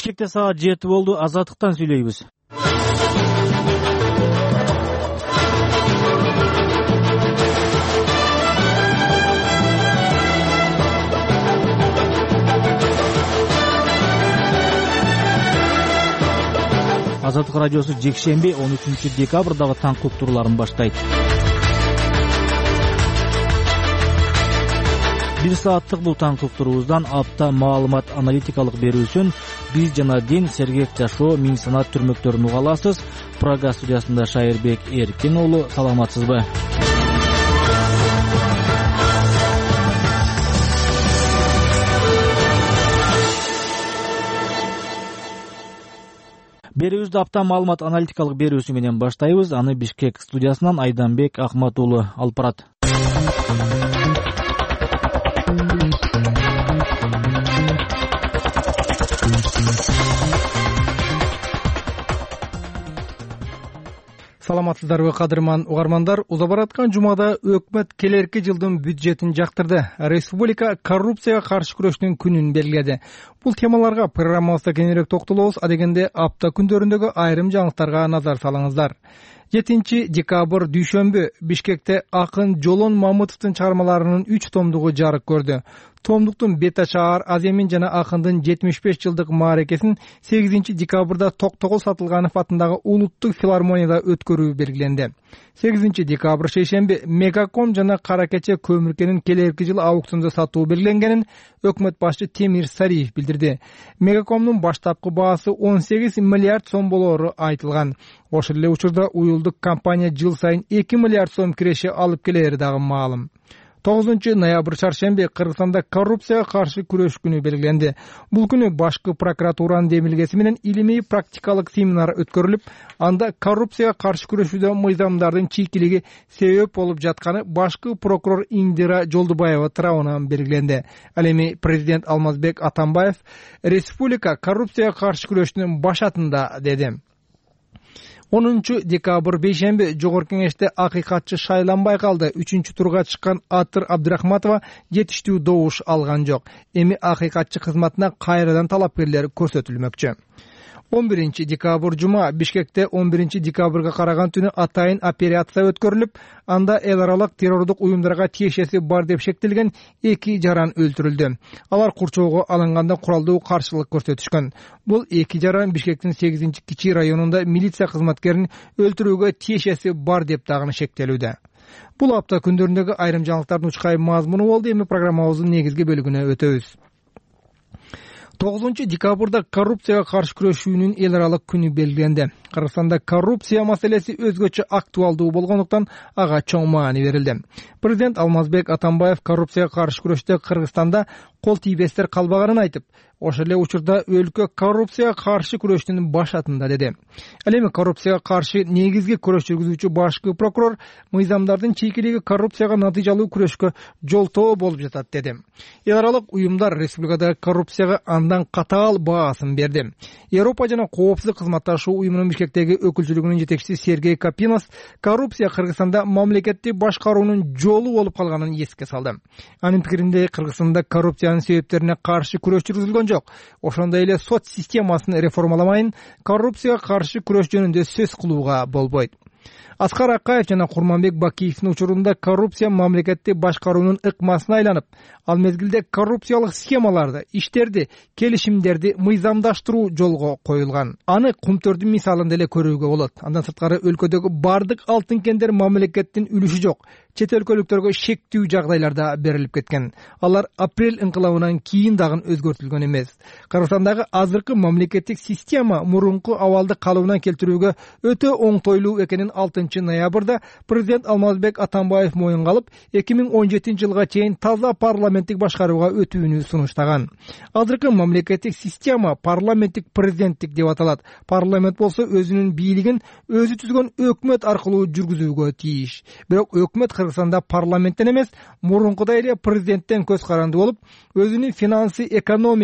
Бишкекте саат 7 болду. Азаттыктан сүйлөйбүз. Азаттык радиосу жекшемби 13 декабрдагы таңкы уктурууларын баштайт. 1 сааттык бул таңкы уктуруубуздан апта маалымат аналитикалык берүүсүн биз жана дин сергек жашоо миң санат түрмөктөрүн уга аласыз. Прага студиясында Шайырбек Эркин уулу, саламатсызбы? Берүүбүздү апта маалымат аналитикалык берүүсү менен баштайбыз. Аны Бишкек студиясынан Айданбек Ахматуулу алып барат. Саламатсыздарбы, кадырман угармандар? Уза бараткан жумада өкмөт келерки жылдын бюджетин жактырды. Республика коррупцияга каршы күрөштүн күнүн белгиледи. Бул темаларга программабызда кененирээк токтолобуз. Адегенде апта күндөрүндөгү айрым жаңылыктарга назар салыңыздар. 7 декабрь дүйшөмбү Бишкекте акын Жолон Мамытовдун чыгармаларынын 3 томдугу жарык көрдү. Томдуктун бет ачаар Аземин жана акындын 75 жылдык мааракесин 8 декабрда Токтогул Сатылганов атындагы улуттук филармонияда өткөрүү белгиленди. 8 декабрь шейшемби Мегаком жана Кара Кече көмүркенин келерки жыл аукциондо сатуу белгиленгенин өкмөт башчы Темир Сариев билдирди. Мегакомдун баштапкы баасы 18 миллиард сом болоору айтылган. Ошол эле учурда уюлдук компания жыл сайын 2 миллиард сом киреше алып келери дагы маалым. 9 ноябрь чаршемби Кыргызстанда коррупцияга каршы күрөш күнү белгиленди. Бул күнү башкы прокуратуранын демилгеси менен илимий практикалык семинар өткөрүлүп, анда коррупцияга каршы күрөшүүдө мыйзамдардын чийкилиги себеп болуп жатканы башкы прокурор Индира Жолдубаева тарабынан белгиленди. Ал эми президент Алмазбек Атамбаев республика коррупцияга каршы күрөштүн башатында деди. 10 декабрь бейшемби Жогорку Кеңеште акыйкатчы шайланбай калды. 3-турга чыккан Атыр Абдрахматова жетиштүү добуш алган жок. Эми акыйкатчы кызматына кайрадан талапкерлер көрсөтүлмөкчү. 11 декабрь жума Бишкекте 11 декабрга караган түнү атайын операция өткөрүлүп, анда эл аралык террордук уюмдарга тиешеси бар деп шектелген 2 жаран өлтүрүлдү. Алар курчоого алынганда куралдуу каршылык көрсөтүшкөн. Бул 2 жаран Бишкектин 8 кичи районунда милиция кызматкерин өлтүрүүгө тиешеси бар деп дагы шектелүүдө. Бул апта күндөрүндөгү айрым жаңылыктардын учкай мазмуну болду. Эми программабыздын негизги бөлүгүнө өтөбүз. 9 декабрда коррупцияга каршы күрөшүүнүн эл аралык күнү белгиленди. Кыргызстанда коррупция маселеси өзгөчө актуалдуу болгондуктан ага чоң маани берилди. Президент Алмазбек Атамбаев коррупцияга каршы күрөштө Кыргызстанда кол тийбестер калбаганын айтып, ошол эле учурда өлкө коррупцияга каршы күрөштүн башатында деди. Ал эми коррупцияга каршы негизги күрөш жүргүзүүчү башкы прокурор мыйзамдардын чийкилиги коррупцияга натыйжалуу күрөшкө жолтоо болуп жатат деди. Эл аралык уюмдар республикадагы коррупцияга андан катаал баасын берди. Европа жана коопсуздук кызматташуу уюмунун Бишкектеги өкүлчүлүгүнүн жетекчиси Сергей Капинос коррупция Кыргызстанда мамлекетти башкаруунун жолу болуп калганын эске салды. Анын пикиринде Кыргызстанда коррупциянын себептерине каршы күрөш жүргүзүлгөн жок. Ошондой эле сот системасын реформаламайын коррупцияга каршы күрөш жөнүндө сөз кылууга болбойт. Аскар Акаев жана Курманбек Бакиевдин учурунда коррупция мамлекетти башкаруунун ыкмасына айланып, ал мезгилде коррупциялык схемаларды, иштерди, келишимдерди мыйзамдаштыруу жолго коюлган. Аны Кумтөрдүн мисалында эле көрүүгө болот. Андан сырткары өлкөдөгү бардык алтын кендер мамлекеттин үлүшү жок. Чет өлкөлүктөргө шектүү жагдайларда берилип кеткен. Алар апрель инкылабынан кийин дагы өзгөртүлгөн эмес. Кыргызстандагы азыркы мамлекеттик система мурунку абалды калыбына келтирүүгө өтө оңтойлуу экенин 6 ноябрда президент Алмазбек Атамбаев моюнга алып, 2017 жылга чейин таза парламенттик башкарууга өтүүнү сунуштаган. Азыркы мамлекеттик система парламенттик президенттик деп аталат. Парламент болсо өзүнүн бийлигин өзү түзгөн өкмөт аркылуу жүргүзүүгө тийиш. Бирок өкмөт Кыргызстанда парламенттен эмес, мурункудай эле президенттен көз каранды болуп, өзүнүн финансы экономикалык,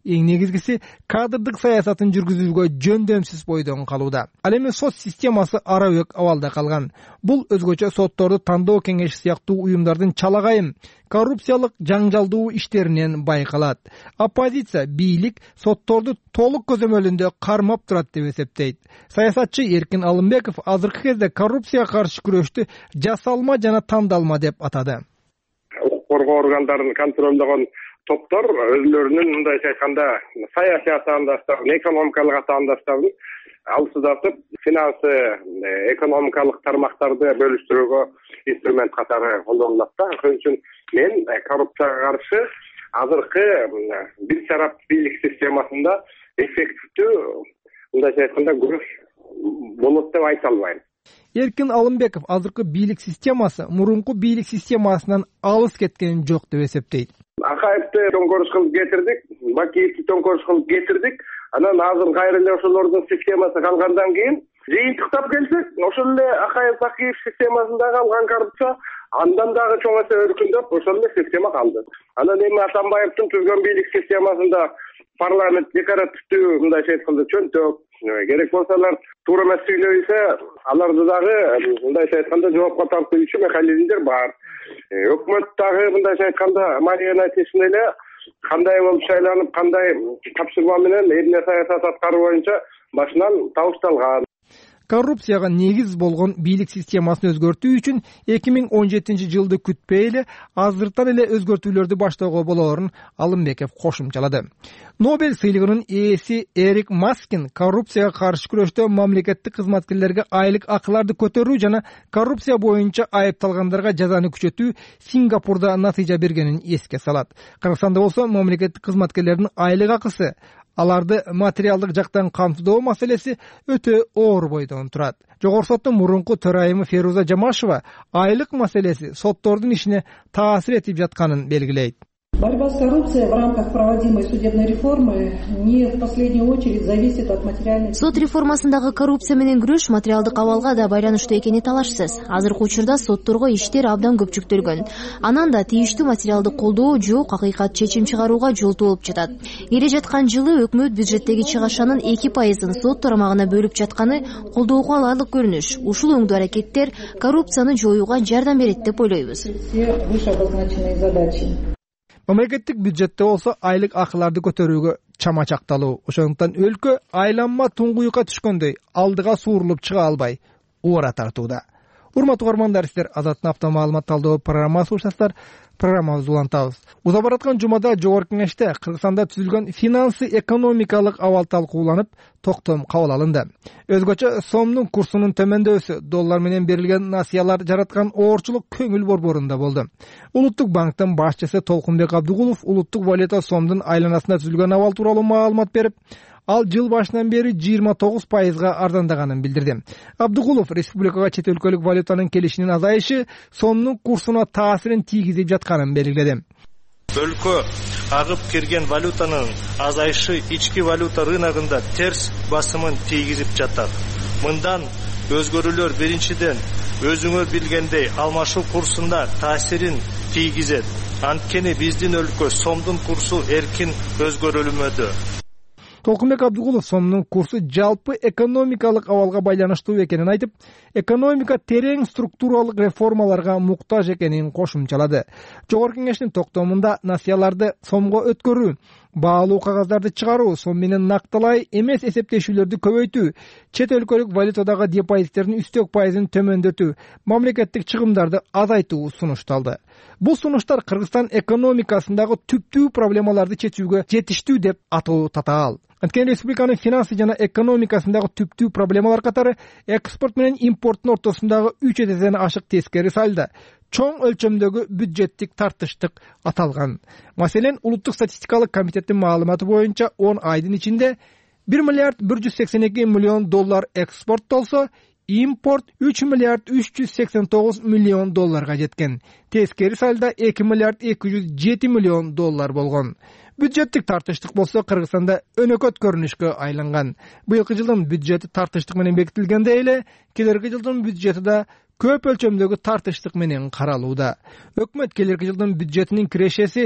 эң негизгиси кадрдык саясатын жүргүзүүгө жөндөмсүз бойдон калууда. Ал эми сот системасы арабек абалда калган. Бул өзгөчө сотторду тандоо кеңеши сыяктуу уюмдардын чалагайым коррупциялык жаңжалдуу иштеринен байкалат. Оппозиция бийлик сотторду толук көзөмөлүндө кармап турат деп эсептейт. Саясатчы Эркин Алымбеков азыркы кезде коррупцияга каршы күрөштү жасалма жана тандалма деп атады. Укук коргоо органдарын контролдогон топтор өзлөрүнүн мындайча айтканда саясий атаандаштарын, экономикалык атаандаштарын алсыздатып, финансы, экономикалык тармактарды бөлүштүрүүгө инструмент катары колдонулат да. Ошон үчүн мен коррупцияга каршы азыркы бир тарап бийлик системасында эффективдүү, мындайча айтканда күрөш болот деп айта албайм. Эркин Алымбеков азыркы бийлик системасы мурунку бийлик системасынан алыс кеткен жок деп эсептейт. Акаевди төңкөрүш кылып кетирдик, Бакиевди төңкөрүш кылып кетирдик. Анан азыр кайра эле ошолордун системасы калгандан кийин жыйынтыктап келсек, ошол эле Акаев Бакиев системасында калган коррупция андан дагы чоң эсе өркүндөп, ошол эле система калды. Анан эми Атамбаевдин түзгөн бийлик системасында парламент декоративдүү, мындайча айтканда чөнтөк, керек болсалар туура эмес сүйлөйсө, аларды дагы мындайча айтканда жоопко тартуучу механизмдер бар. Өкмөт дагы мындайча айтканда марионетисин эле кандай болуп шайланып, кандай тапшырма менен эмне саясат аткаруу боюнча башынан табышталган. Коррупцияга негиз болгон бийлик системасын өзгөртүү үчүн 2017-жылды күтпөй эле азыртан эле өзгөртүүлөрдү баштоого болоорун Алымбеков кошумчалады. Нобель сыйлыгынын ээси Эрик Маскин коррупцияга каршы күрөштө мамлекеттик кызматкерлерге айлык акыларды көтөрүү жана коррупция боюнча айыпталгандарга жазаны күчөтүү Сингапурда натыйжа бергенин эске салат. Кыргызстанда болсо мамлекеттик кызматкерлердин айлык акысы аларды материалдык жактан камтоо маселеси өтө оор бойдон турат. Жогорку соттун мурунку төрайымы Феруза Жамашева айлык маселеси соттордун ишине таасир этип жатканын белгилейт. Борьба с коррупцией в рамках проводимой судебной реформы не в последнюю очередь зависит от материальной... Сот реформасындагы коррупция менен күрөш материалдык абалга да байланыштуу экени талашсыз. Азыркы учурда сотторго иштер абдан көп жүктөлгөн. Анан да тийиштүү материалдык колдоо жок акыйкат чечим чыгарууга жол болуп жатат. Келе жаткан жылы өкмөт бюджеттеги чыгашанын 2% сот тарамагына бөлүп жатканы колдоого аларлык көрүнүш. Ушул өңдүү аракеттер коррупцияны жоюуга жардам берет деп ойлойбуз. Все вышеобозначенные задачи. Мамлекеттик бюджетте болсо айлык акыларды көтөрүүгө чама чакталуу. Ошондуктан өлкө айланма туңгуюкка түшкөндөй алдыга суурулуп чыга албай уура тартууда. Урматтуу угармандар, сиздер Азаттын апта маалымат талдоо программасы угушасыздар. Программабызды улантабыз. Уза бараткан жумада Жогорку Кеңеште Кыргызстанда түзүлгөн финансы экономикалык абал талкууланып, токтом кабыл алынды. Өзгөчө сомдун курсунун төмөндөсү, доллар менен берилген насыялар жараткан оорчулук көңүл борборунда болду. Улуттук банктын башчысы Толкунбек Абдыгулов улуттук валюта сомдун айланасында түзүлгөн абал тууралуу маалымат берип, ал жыл башынан бери 29%га арзандаганын билдирди. Абдыгулов республикага чет өлкөлүк валютанын келишинин азайышы сомдун курсуна таасирин тийгизип жатканын белгиледи. Өлкө агып кирген валютанын азайышы ички валюта рыногунда терс басымын тийгизип жатат. Мындан өзгөрүүлөр биринчиден өзүңөр билгендей алмашуу курсунда таасирин тийгизет. Анткени биздин өлкө сомдун курсу эркин өзгөрүлмөдө. Толкунбек Абдыгулов сомдун курсу жалпы экономикалык абалга байланыштуу экенин айтып, экономика терең структуралык реформаларга муктаж экенин кошумчалады. Жогорку Кеңештин токтомунда насыяларды сомго өткөрүү, баалуу кагаздарды чыгаруу, сом менен накталай эмес эсептешүүлөрдү көбөйтүү, чет өлкөлүк валютадагы депозиттердин үстөк пайызын төмөндөтүү, мамлекеттик чыгымдарды азайтуу сунушталды. Бул сунуштар Кыргызстан экономикасындагы түптүү проблемаларды чечүүгө жетиштүү деп атоо татаал. Анткени республиканын финансы жана экономикасындагы түптүү проблемалар катары экспорт менен импорттун ортосундагы 3 эседен ашык тескери салда чоң өлчөмдөгү бюджеттик тартыштык аталган. Маселен, улуттук статистикалык комитеттин маалыматы боюнча 10 айдын ичинде 1 миллиард 182 миллион доллар экспорттолсо, импорт 3 миллиард 389 миллион долларга жеткен. Тескери салда 2 миллиард 207 миллион доллар болгон. Бюджеттик тартыштык болсо Кыргызстанда өнөкөт көрүнүшкө айланган. Быйылкы жылдын бюджети тартыштык менен бекитилгенде эле, келерки жылдын бюджети да көп өлчөмдөгү тартыштык менен каралууда. Өкмөт келерки жылдын бюджетинин кирешеси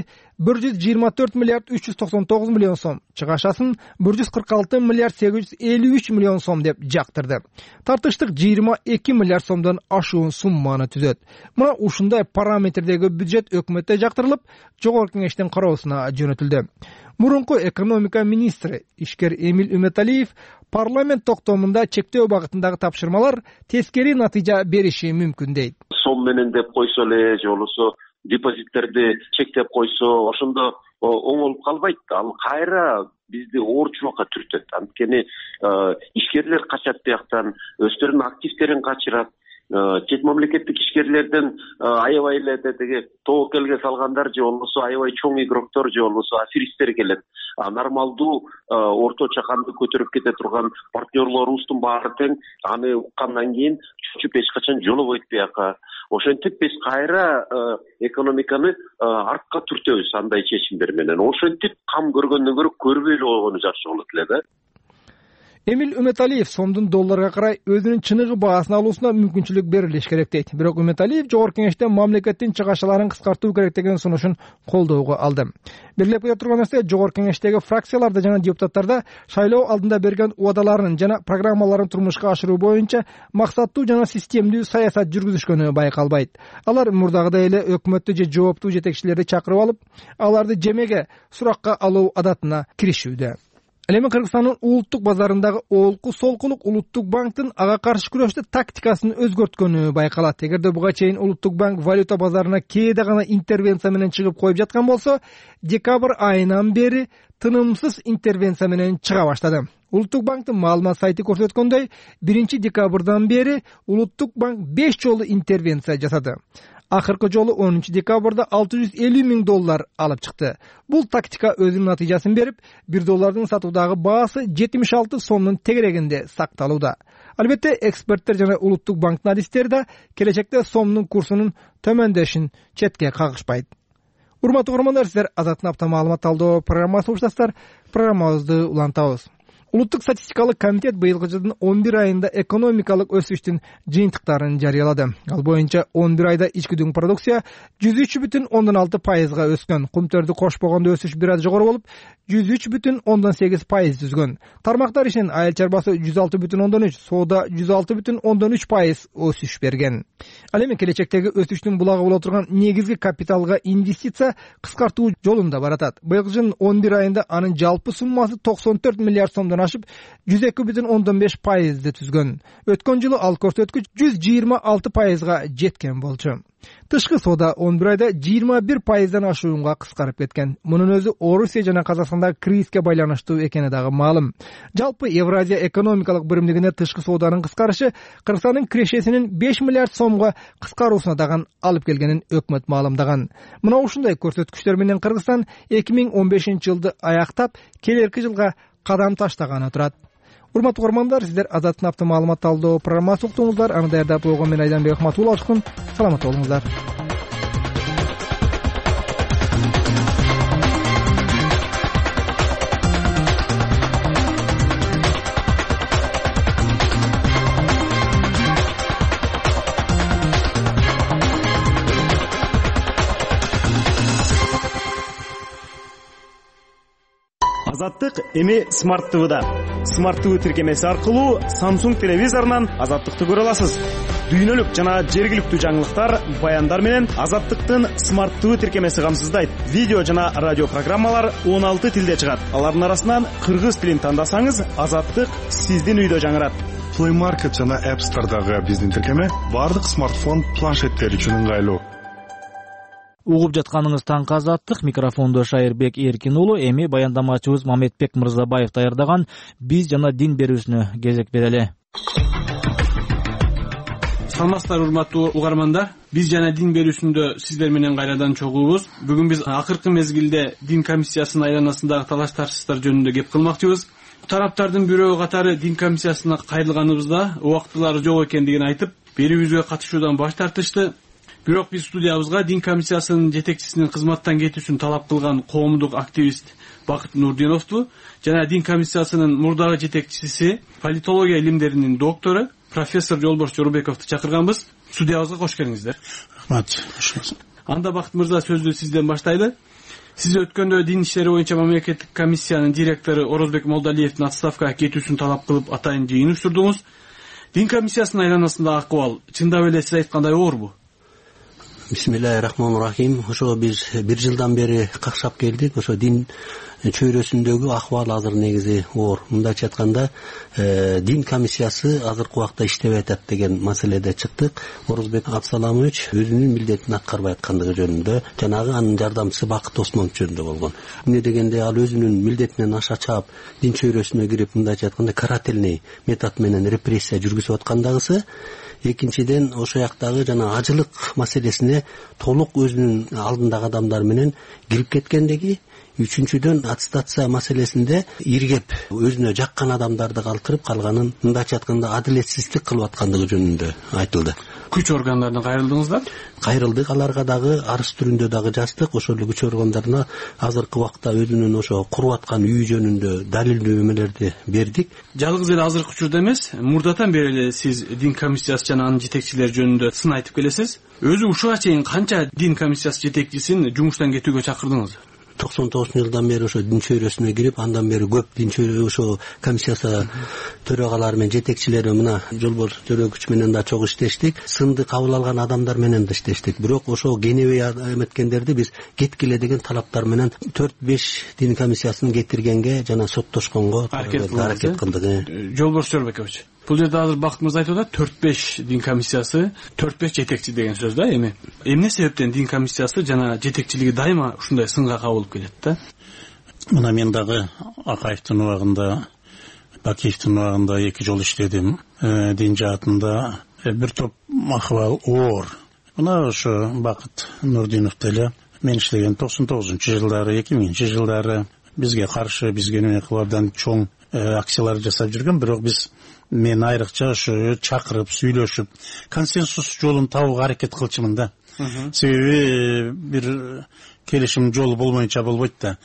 124 миллиард 399 миллион сом, чыгашасын 146 миллиард 853 миллион сом деп жактырды. Тартыштык 22 миллиард сомдон ашуун сумманы түзөт. Мына ушундай параметрдеги бюджет өкмөттө жактырылып, жогорку кеңештин кароосуна жөнөтүлдү. Мурунку экономика министри ишкер Эмиль Үмөталиев парламент токтомунда чектөө багытындагы тапшырмалар тескери натыйжа бериши мүмкүн дейт. Сом менен деп койсо эле же болбосо депозиттерди чектеп койсо ошондо оңолуп калбайт. Ал кайра бизди оорчулукка түртөт. Анткени ишкерлер качат бияктан, өздөрүнүн активтерин качырат. Чет мамлекеттик ишкерлерден аябай эле деги тобокелге салгандар же болбосо аябай чоң игроктор же болбосо аферисттер келет. Нормалдуу орто чаканды көтөрүп кете турган партнерлорубуздун баары тең аны уккандан кийин чөчүп эч качан жолобойт бияка. Ошентип биз кайра экономиканы артка түртөбүз андай чечимдер менен. Ошентип кам көргөндөн көрө көрбөй эле койгону жакшы болот эле да. Эмиль Үмөталиев сомдун долларга карай өзүнүн чыныгы баасын алуусуна мүмкүнчүлүк берилиш керек дейт. Бирок Үмөталиев жогорку кеңештен мамлекеттин чыгашаларын кыскартуу керек деген сунушун колдоого алды. Белгилеп кете турган нерсе, жогорку кеңештеги фракцияларда жана депутаттарда шайлоо алдында берген убадаларын жана программаларын турмушка ашыруу боюнча максаттуу жана системдүү саясат жүргүзүшкөнү байкалбайт. Алар мурдагыдай эле өкмөттү же жооптуу жетекчилерди чакырып алып, аларды жемеге суракка алуу адатына киришүүдө. Ал эми Кыргызстандын улуттук базарындагы олку солкулук Улуттук банктын ага каршы күрөштө тактикасын өзгөрткөнү байкалат. Эгерде буга чейин Улуттук банк валюта базарына кээде гана интервенция менен чыгып коюп жаткан болсо, декабрь айынан бери тынымсыз интервенция менен чыга баштады. Улуттук банктын маалымат сайты көрсөткөндөй, 1 декабрдан бери Улуттук банк 5 жолу интервенция жасады. Акыркы жолу 10 декабрда $650,000 алып чыкты. Бул тактика өзүнүн натыйжасын берип, $1 сатуудагы баасы 76 сомдун тегерегинде сакталууда. Албетте, эксперттер жана Улуттук банктын адистери да келечекте сомдун курсунун төмөндөшүн четке кагышпайт. Урматтуу көрөрмандар, сиздер Азаттын апта маалымат талдоо программасы угушасыздар. Программабызды улантабыз. Улуттук статистикалык комитет быйылкы жылдын 11 айында экономикалык өсүштүн жыйынтыктарын жарыялады. Ал боюнча 11 айда ички дүң продукция 103,6% өскөн. Кумтөрдү кошпогондо өсүш бир аз жогору болуп, 103,8% түзгөн. Тармактар ишинин айыл чарбасы 106,3, соода 106,3% өсүш берген. Ал эми келечектеги өсүштүн булагы боло турган негизги капиталга инвестиция кыскартуу жолунда баратат. Быйылкы жылдын 11 айында анын жалпы суммасы 94 миллиард сомдон ашып, 102,15% түзгөн. Өткөн жылы ал көрсөткүч 126%га жеткен болчу. Тышкы соода 11 айда 21%дан ашуунга кыскарып кеткен. Мунун өзү Орусия жана Казакстандагы кризиске байланыштуу экени дагы маалым. Жалпы Евразия экономикалык биримдигинде тышкы сооданын кыскарышы Кыргызстандын кирешесинин 5 миллиард сомго кыскаруусуна дагы алып келгенин өкмөт маалымдаган. Мына ушундай көрсөткүчтөр менен Кыргызстан 2015-жылды аяктап, келерки жылга кадам таштаганы турат. Урматтуу көрөрмандар, сиздер Азаттын апта маалымат талдоо программасы уктуңуздар. Аны даярдап койгон мен Айданбек Ахматулла алышкын. Саламат болуңуздар. Азаттык эми Smart TV'да. Smart TV тиркемеси аркылуу Samsung телевизорунан Азаттыкты көрө аласыз. Дүйнөлүк жана жергиликтүү жаңылыктар, баяндар менен Азаттыктын Smart TV тиркемеси камсыздайт. Видео жана радио программалар 16 тилде чыгат. Алардын арасынан кыргыз тилин тандасаңыз, Азаттык сиздин үйдө жаңырат. Play Market жана App Store'дагы биздин тиркеме бардык смартфон, планшеттер үчүн ыңгайлуу. Угуп жатканыңыз таңкы Азаттык, микрофондо Шайырбек Эркин уулу, эми баяндамачыбыз Мамедбек Мырзабаев даярдаган биз жана дин берүүсүнө кезек берели. Саламатсыздар урматтуу угармандар, биз жана дин берүүсүндө сиздер менен кайрадан чогуубуз. Бүгүн биз акыркы мезгилде дин комиссиясынын айланасындагы талаш-тартыштар жөнүндө кеп кылмакчыбыз. Тараптардын бирөө катары дин комиссиясына кайрылганыбызда убактылары жок экендигин айтып, берүүбүзгө катышуудан баш тартышты. Бирок биз студиябызга дин комиссиясынын жетекчисинин кызматтан кетүүсүн талап кылган коомдук активист Бакыт Нурдиновду жана дин комиссиясынын мурдагы жетекчиси, политология илимдеринин доктору профессор Жолборс Жорубековду чакырганбыз. Студиябызга кош келиңиздер. Рахмат. Анда Бакыт мырза сөздү сизден баштайлы. Сиз өткөндө дин иштери боюнча мамлекеттик комиссиянын директору Орозбек Молдалиевдин отставкага кетүүсүн талап кылып атайын жыйын уюштурдуңуз. Дин комиссиясынын айланасындагы акыбал чындап эле сиз айткандай оорбу? Бисмиллахиррахманиррахим. Ошо биз 1 жылдан бери какшап келдик. Ошо дин чөйрөсүндөгү акыбал азыр негизи оор. Мындайча айтканда, дин комиссиясы азыркы убакта иштебей атат деген маселеде чыктык. Орозбек Абсаламович өзүнүн милдетин аткарбай аткандыгы жөнүндө, жанагы анын жардамчысы Бакыт Осмонов жөнүндө болгон. Эмне дегенде ал өзүнүн милдетинен аша чаап дин чөйрөсүнө кирип, мындайча айтканда карательный метод менен репрессия жүргүзүп аткандагысы. Экинчиден, ошо жактагы жана ажылык маселесине толук өзүнүн алдындагы адамдар менен кирип кеткендиги. Үчүнчүдөн, аттестация маселесинде иргеп өзүнө жаккан адамдарды калтырып калганын, мындайча айтканда адилетсиздик кылып аткандыгы жөнүндө айтылды. Күч органдарына кайрылдыңыздар? Кайрылдык, аларга дагы арыз түрүндө дагы жаздык. Ошол эле күч органдарына азыркы убакта өзүнүн ошо куруп аткан үй жөнүндө далилдөөмөлөрдү бердик. Жалгыз эле азыркы учурда эмес, мурдатан бери эле сиз дин комиссиясы жана анын жетекчилери жөнүндө сын айтып келесиз. Өзү ушуга чейин канча дин комиссиясы жетекчисин жумуштан кетүүгө чакырдыңыз? 99-жылдан бери ошо дин чөйрөсүнө кирип, андан бери көп дин чөйрө ошо комиссиясы төрагалары менен жетекчилери мына Жолбор Төрөгүч менен да чогуу иштештик. Сынды кабыл алган адамдар менен да иштештик. Бирок ошо кенебей эметкендерди биз кеткиле деген талаптар менен 4-5 дин комиссиясын кетиргенге жана соттошконго аракет кылдык. Жолбор Төрөгүч, бул жерде азыр Бакыт мырза айтып атат, 4-5 дин комиссиясы, 4-5 жетекчи деген сөз да, эми. Эмне себептен дин комиссиясы жана жетекчилиги дайыма ушундай сынга кабылып келет да? Мына мен дагы Акаевдин убагында, Бакиевдин убагында 2 жол иштедим. Дин жаатында бир топ акыбал оор. Мына ошо Бакыт Нурдинов деле мен иштеген 99-жылдары, 2000-жылдары бизге каршы, бизге абдан чоң акциялар жасап жүргөн, бирок мен айрыкча ошо чакырып, сүйлөшүп, консенсус жолун табууга аракет кылчумун да. Себеби бир келишим жолу болмойнча болбойт да.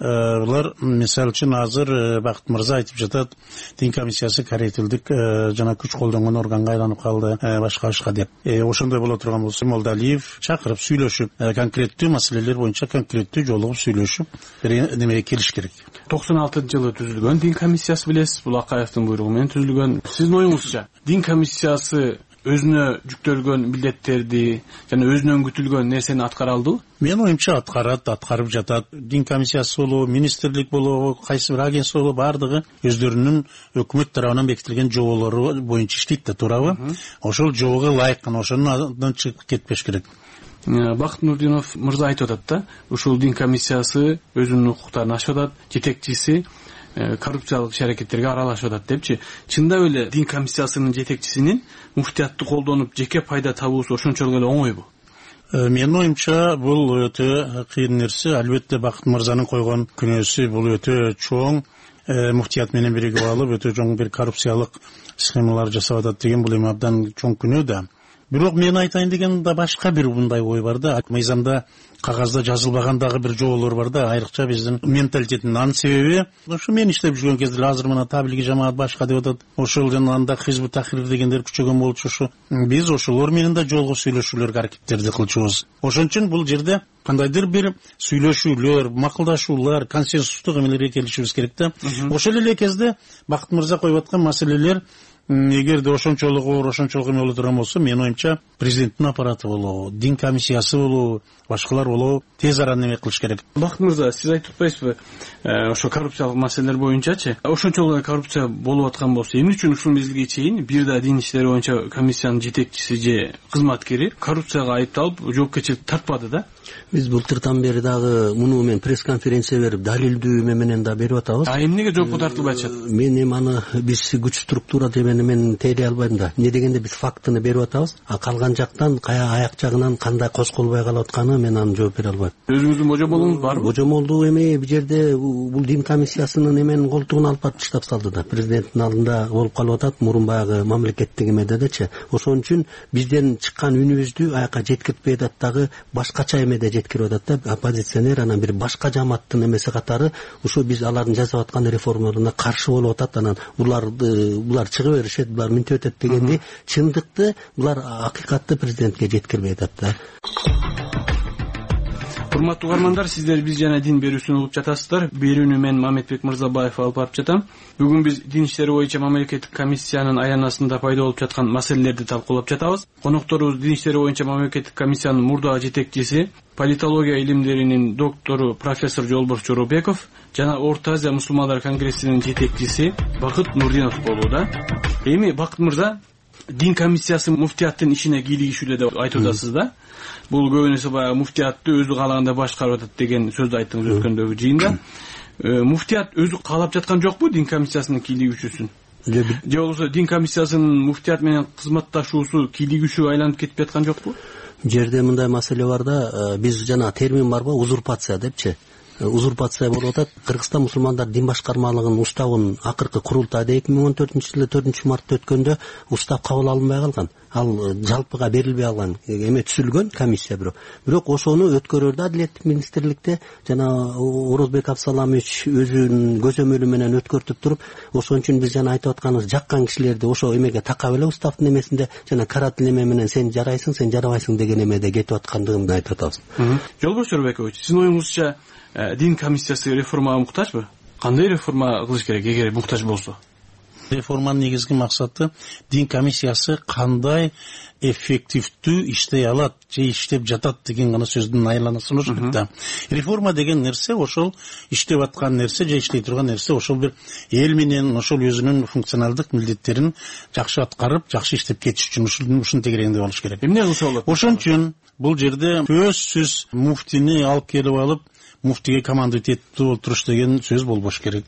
Булар мисалы үчүн азыр Бакыт мырза айтып жатат, дин комиссиясы карателдик жана күч колдонгон органга айланып калды, башка деп. Ошондой боло турган болсо Молдалиев чакырып, сүйлөшүп, конкреттүү маселелер боюнча конкреттүү жолугуп сүйлөшүп, бир немеге келиш керек. 96-жылы түзүлгөн дин комиссиясы билесиз, бул Акаевдин буйругу менен түзүлгөн. Сиздин оюңузча, дин комиссиясы өзүнө жүктөлгөн милдеттерди жана өзүнөн күтүлгөн нерсени аткара алдыбы? Мен оюмча аткарып жатат. Дин комиссиясы болобу, министрлик болобу, кайсы бир агентство болобу, бардыгы өздөрүнүн өкмөт тарабынан бекитилген жоболору боюнча иштейт да, туурабы? Ошол жобого ылайык гана ошонун чыгып кетпеш керек. Бакыт Нурдинов мырза айтып атат да, ушул дин комиссиясы өзүнүн укуктарын ашып атат, жетекчиси коррупциялык иш-аракеттерге аралашып атат депчи. Чындап эле дин комиссиясынын жетекчисинин муфтиятты колдонуп жеке пайда табуусу ошончолук эле оңойбу? Менин оюмча бул өтө кыйын нерсе. Албетте Бакыт мырзанын койгон күнөөсү бул өтө чоң, муфтият менен биригип алып өтө чоң бир коррупциялык схемалар жасап атат деген бул эми абдан чоң күнөө да. Бирок мен айтайын деген да башка бир мындай ой бар да. Мыйзамда кагазда жазылбаган дагы бир жоболор бар да, айрыкча биздин менталитеттин. Анын себеби ошо мен иштеп жүргөн кезде азыр мына таблиги жамаат башка деп атат. Ошол жана анда Хизбут Тахрир дегендер күчөгөн болчу. Ошо биз ошолор менен да жолго сүйлөшүүлөргө аракеттерди кылчубуз. Ошон үчүн бул жерде кандайдыр бир сүйлөшүүлөр, макулдашуулар, консенсустук эмелерге келишибиз керек да. Ошол эле кезде Бакыт мырза коюп аткан маселелер эгерде ошончолук оор, ошончолук эме боло турган болсо, менин оюмча президенттин аппараты болобу, дин комиссиясы болобу, башкалар болобу тез арада неме кылыш керек. Бакыт мырза, сиз айтып атпайсызбы, ошо коррупциялык маселелер боюнчачы, ошончолук коррупция болуп аткан болсо, эмне үчүн ушул мезгилге чейин бир да дин иштери боюнча комиссиянын жетекчиси же кызматкери коррупцияга айыпталып жоопкерчиликке тартпады да? Биз былтыртан бери дагы муну мен пресс-конференция берип, далилдүү менен да берип атабыз. Эмнеге жоопко тартылбай атышат? Мен эми аны биз күч структура дегени мен тейлей албайм да. Эмне дегенде биз фактыны берип атабыз, а калган жактан аяк жагынан кандай козголбой калып атканы мен аны жооп бере албайм. Өзүңүздүн божомолуңуз барбы? Божомолду эми бул жерде бул дин комиссиясынын эменин колтугун алып барып таштап салды да. Президенттин алдында болуп калып атат, мурун баягы мамлекеттик эмедечи. Ошон үчүн бизден чыккан үнүбүздү аяка жеткиртпей атат дагы, башкача эмеде жеткирип атат да. Оппозиционер анан бир башка жамааттын эмеси катары ушу биз алардын жасап аткан реформаларына каршы болуп атат. Анан булар чыгып беришет, булар мынтип өтөт дегенди чындыкты булар акыйкатты президентке жеткирбей атат да. Урматтуу угармандар, сиздер биз жана дин берүүсүн угуп жатасыздар. Берүүнү мен Мамедбек Мырзабаев алып барып жатам. Бүгүн биз дин иштери боюнча мамлекеттик комиссиянын айланасында пайда болуп жаткан маселелерди талкуулап жатабыз. Конокторубуз дин иштери боюнча мамлекеттик комиссиянын мурдагы жетекчиси, политология илимдеринин доктору профессор Жолборс Жоробеков жана Орто Азия мусулмандар конгрессинин жетекчиси Бакыт Нурдинов болууда. Эми Бакыт мырза, дин комиссиясы муфтияттын ишине кийлигишүүдө деп айтып атасыз да. Бул көбүнесе баягы муфтиятты өзү каалагандай башкарып атат деген сөздү айттыңыз өткөндөгү жыйында. Муфтият өзү каалап жаткан жокпу дин комиссиясынын кийлигүүчүсүн? Же болбосо дин комиссиясынын муфтият менен кызматташуусу кийлигүүчүгө айланып кетип жаткан жокпу? Жерде мындай маселе бар да, биз жана термин барбы, узурпация депчи. Узурпация болуп атат. Кыргызстан мусулмандар дин башкармалыгынын уставынын акыркы курултайда 2014-жылы 4-мартта өткөндө устав кабыл алынбай калган. Ал жалпыга берилбей алган. Эме түзүлгөн комиссия бирок ошону өткөрүүдө Адилеттик министрликте жана Орозбек Абсаламович өзүнүн көзөмөлү менен өткөртүп туруп, ошон үчүн биз жана айтып атканыбыз жаккан кишилерди ошо эмеге такап эле уставдын эмесинде жана каратын эме менен сен жарайсың, сен жарабайсың деген эмеде кетип аткандыгын айтып атабыз. Жолборс Жоробекович, сиздин оюңузча дин комиссиясы реформага муктажбы? Кандай реформа кылыш керек эгер муктаж болсо? Реформанын негизги максаты дин комиссиясы кандай эффективдүү иштей алат же иштеп жатат деген гана сөздүн айланасы болуш керек да. Реформа деген нерсе ошол иштеп аткан нерсе же иштей турган нерсе, ошол бир эл менен ошол өзүнүн функционалдык милдеттерин жакшы аткарып, жакшы иштеп кетиш үчүн ушун тегерегинде болуш керек. Эмне кылса болот? Ошон үчүн бул жерде сөзсүз муфтини алып келип алып, муфтиге командовать этип олтуруш деген сөз болбош керек.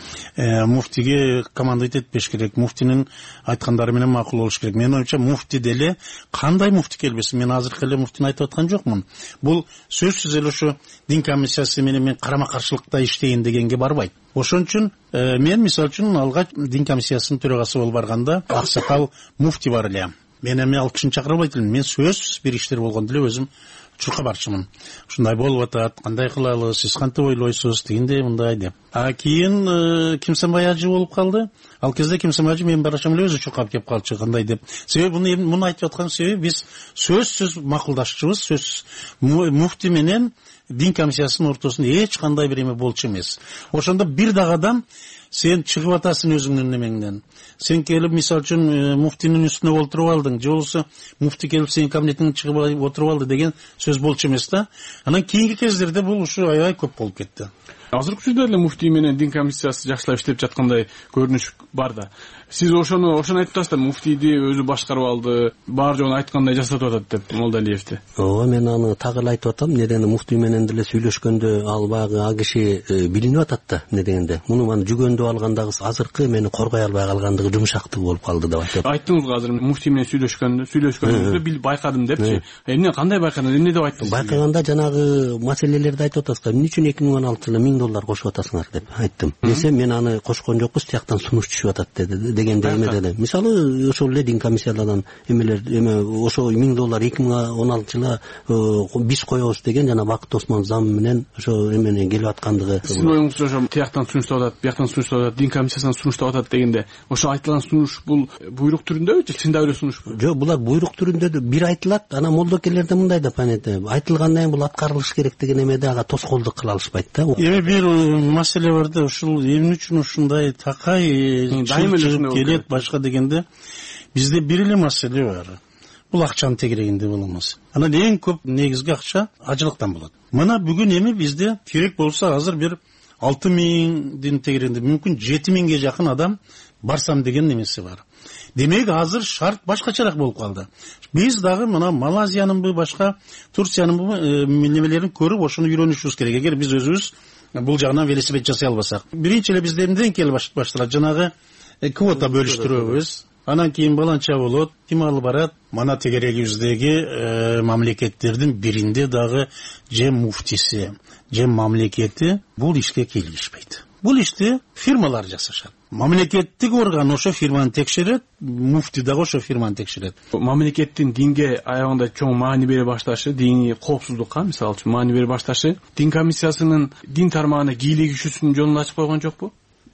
Муфтиге командовать этпеш керек. Муфтинин айткандары менен макул болуш керек. Менин оюмча муфти деле кандай муфти келбесин, мен азыркы эле муфтини айтып аткан жокмун. Бул сөзсүз эле ошо дин комиссиясы менен мен карама каршылыкта иштейин дегенге барбайт. Ошон үчүн мен мисалы үчүн алгач дин комиссиясынын төрагасы болуп барганда аксакал муфти бар эле. Мен эми ал кишини чакырбайт элем. Мен сөзсүз бир иштер болгондо эле өзүм чурка барчымын. Ушундай болуп атат, кандай кылалы, сиз кантип ойлойсуз дегенде мындай деп. Кийин Кимсенбай ажы болуп калды. Ал кезде Кимсенбай ажы мен барашам эле өзү чуркап кеп калчу, кандай деп. Себеби муну айтып аткан себеби биз сөзсүз макулдашчубуз, сөзсүз муфти менен дин комиссиясынын ортосунда эч кандай бир эме болчу эмес. Ошондо бир дагы адам сен чыгып атасың өзүңдүн немеңден. Сен келип мисалы үчүн муфтинин үстүнө отуруп алдың, же болбосо муфти келип сенин кабинетиңе чыгып отуруп алды деген сөз болчу эмес да. Анан кийинки кездерде бул ушу аябай көп болуп кетти. Азыркы учурда эле муфти менен дин комиссиясы жакшылап иштеп жаткандай көрүнүш бар да. Сиз ошону айтып атасыздар, муфтийди өзү башкарып алды, баары жогун айткандай жасатып атат деп Молдалиевди. Ооба, мен аны так эле айтып атам. Неден муфти менен деле сүйлөшкөндө ал баягы а киши билинип атат да, не дегенде. Муну мен жүгөндүп алгандагы азыркы мени коргой албай калгандыгы жумшактыгы болуп калды деп айтып атам. Айттыңыз го азыр муфти менен сүйлөшкөндө байкадым депчи. Эмне кандай байкадың? Эмне деп айттыңыз? Байкаганда жанагы маселелерди айтып атасыздар. Эмне үчүн 2016-жылы $1000 кошуп атасыңар деп айттым. Десем мен аны кошкон жокпуз, тияктан сунуш түшүп атат дегенде эме деди. Мисалы ошол эле дин комиссиялардан эме ошо $1000 2016-жылы биз коебуз деген жана Бакыт Осмонов зам менен ошо эмени келип аткандыгы. Сиздин оюңузча ошо тияктан сунуштап атат, бияктан сунуштап атат, дин комиссиясынан сунуштап атат дегенде, ошо айтылган сунуш бул буйрук түрүндөбү же чындап эле сунушпу? Жок, булар буйрук түрүндө бир айтылат, анан молдокелерде мындай деп айтылгандан кийин бул аткарылыш керек деген эмеде ага тоскоолдук кыла алышпайт да. Эми бир маселе бар да, ушул эмне үчүн ушундай такай чыгып келет башка дегенде, бизде бир эле маселе бар. Бул акчанын тегерегинде болмос. Анан эң көп негизги акча ажылыктан болот. Мына бүгүн эми бизде керек болсо азыр бир 6000 тегерегинде мүмкүн 7000ге жакын адам барсам деген немеси бар. Демек азыр шарт башкачараак болуп калды. Биз дагы мына Малайзиянынбы, башка Турциянынбы немелерин көрүп ошону үйрөнүшүбүз керек. Эгер биз өзүбүз бул жагынан велосипед жасай албасак. Биринчи эле бизде эмнеден келип башталат? Жанагы квота бөлүштүрөбүз. Анан кийин баланча болот, тималы барат. Мана тегерегибиздеги мамлекеттердин биринде дагы же муфтиси, же мамлекети бул ишке кийлигишпейт. Бул ишти фирмалар жасашат. Мамлекеттик орган ошо фирманы текшерет, муфти дагы ошо фирманы текшерет. Мамлекеттин динге аягында чоң маани бере башташы, дини коопсуздукка мисалы үчүн маани бере башташы, дин комиссиясынын дин тармагына кийлигишүүсүнүн жолун ачып койгон жокпу?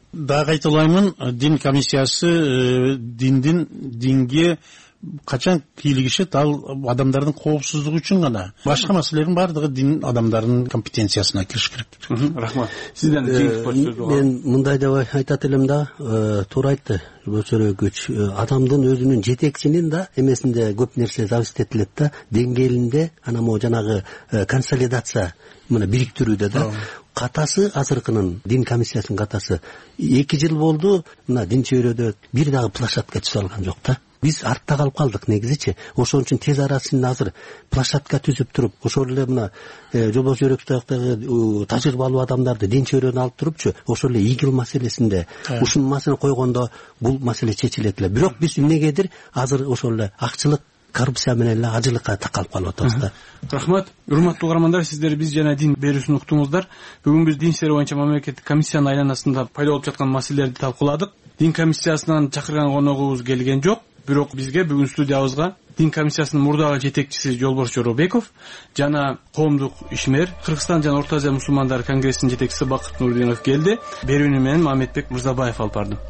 Дагы кайталаймын, дин комиссиясы динге качан кийлигишет, ал адамдардын коопсуздугу үчүн гана. Башка маселелердин баардыгы дин адамдардын компетенциясына кириш керек. Рахмат. Сизден мен мындай деп айтат элем да, туура айтты Бөсөрөгүч. Адамдын өзүнүн жетекчинин да эмесинде көп нерсе зависит этилет да, деңгээлинде ана могу жанагы консолидация мына бириктирүүдө да. Катасы азыркынын дин комиссиясынын катасы 2 жыл болду, мына дин чөйрөдө бир дагы площадка түзө алган жок да. Биз артта калып калдык негизичи. Ошон үчүн тез арасында азыр площадка түзүп туруп, ошол эле мына жолбош жөрөктөгү тажрыйбалуу адамдарды дин чөйрөнү алып турупчу, ошол эле игил маселесинде ушул маселени койгондо бул маселе чечилет эле. Бирок биз эмнегедир азыр ошол эле акчылык коррупция менен эле ажылыкка такалып калып атабыз да. Рахмат. Урматтуу угармандар, сиздер биз жана дин берүүсүн уктуңуздар. Бүгүн биз дин ишleri боюнча мамлекеттик комиссиянын айланасында пайда болуп жаткан маселелерди талкууладык. Дин комиссиясынан чакырган коногубуз келген жок. Бирок бизге бүгүн студиябызга дин комиссиясынын мурдагы жетекчиси Жолборс Жоробеков жана коомдук ишмер, Кыргызстан жана Орто Азия мусулмандар конгрессинин жетекчиси Бакыт Нурдинов келди. Берүүнү менен Мамедбек Мырзабаев алып барды.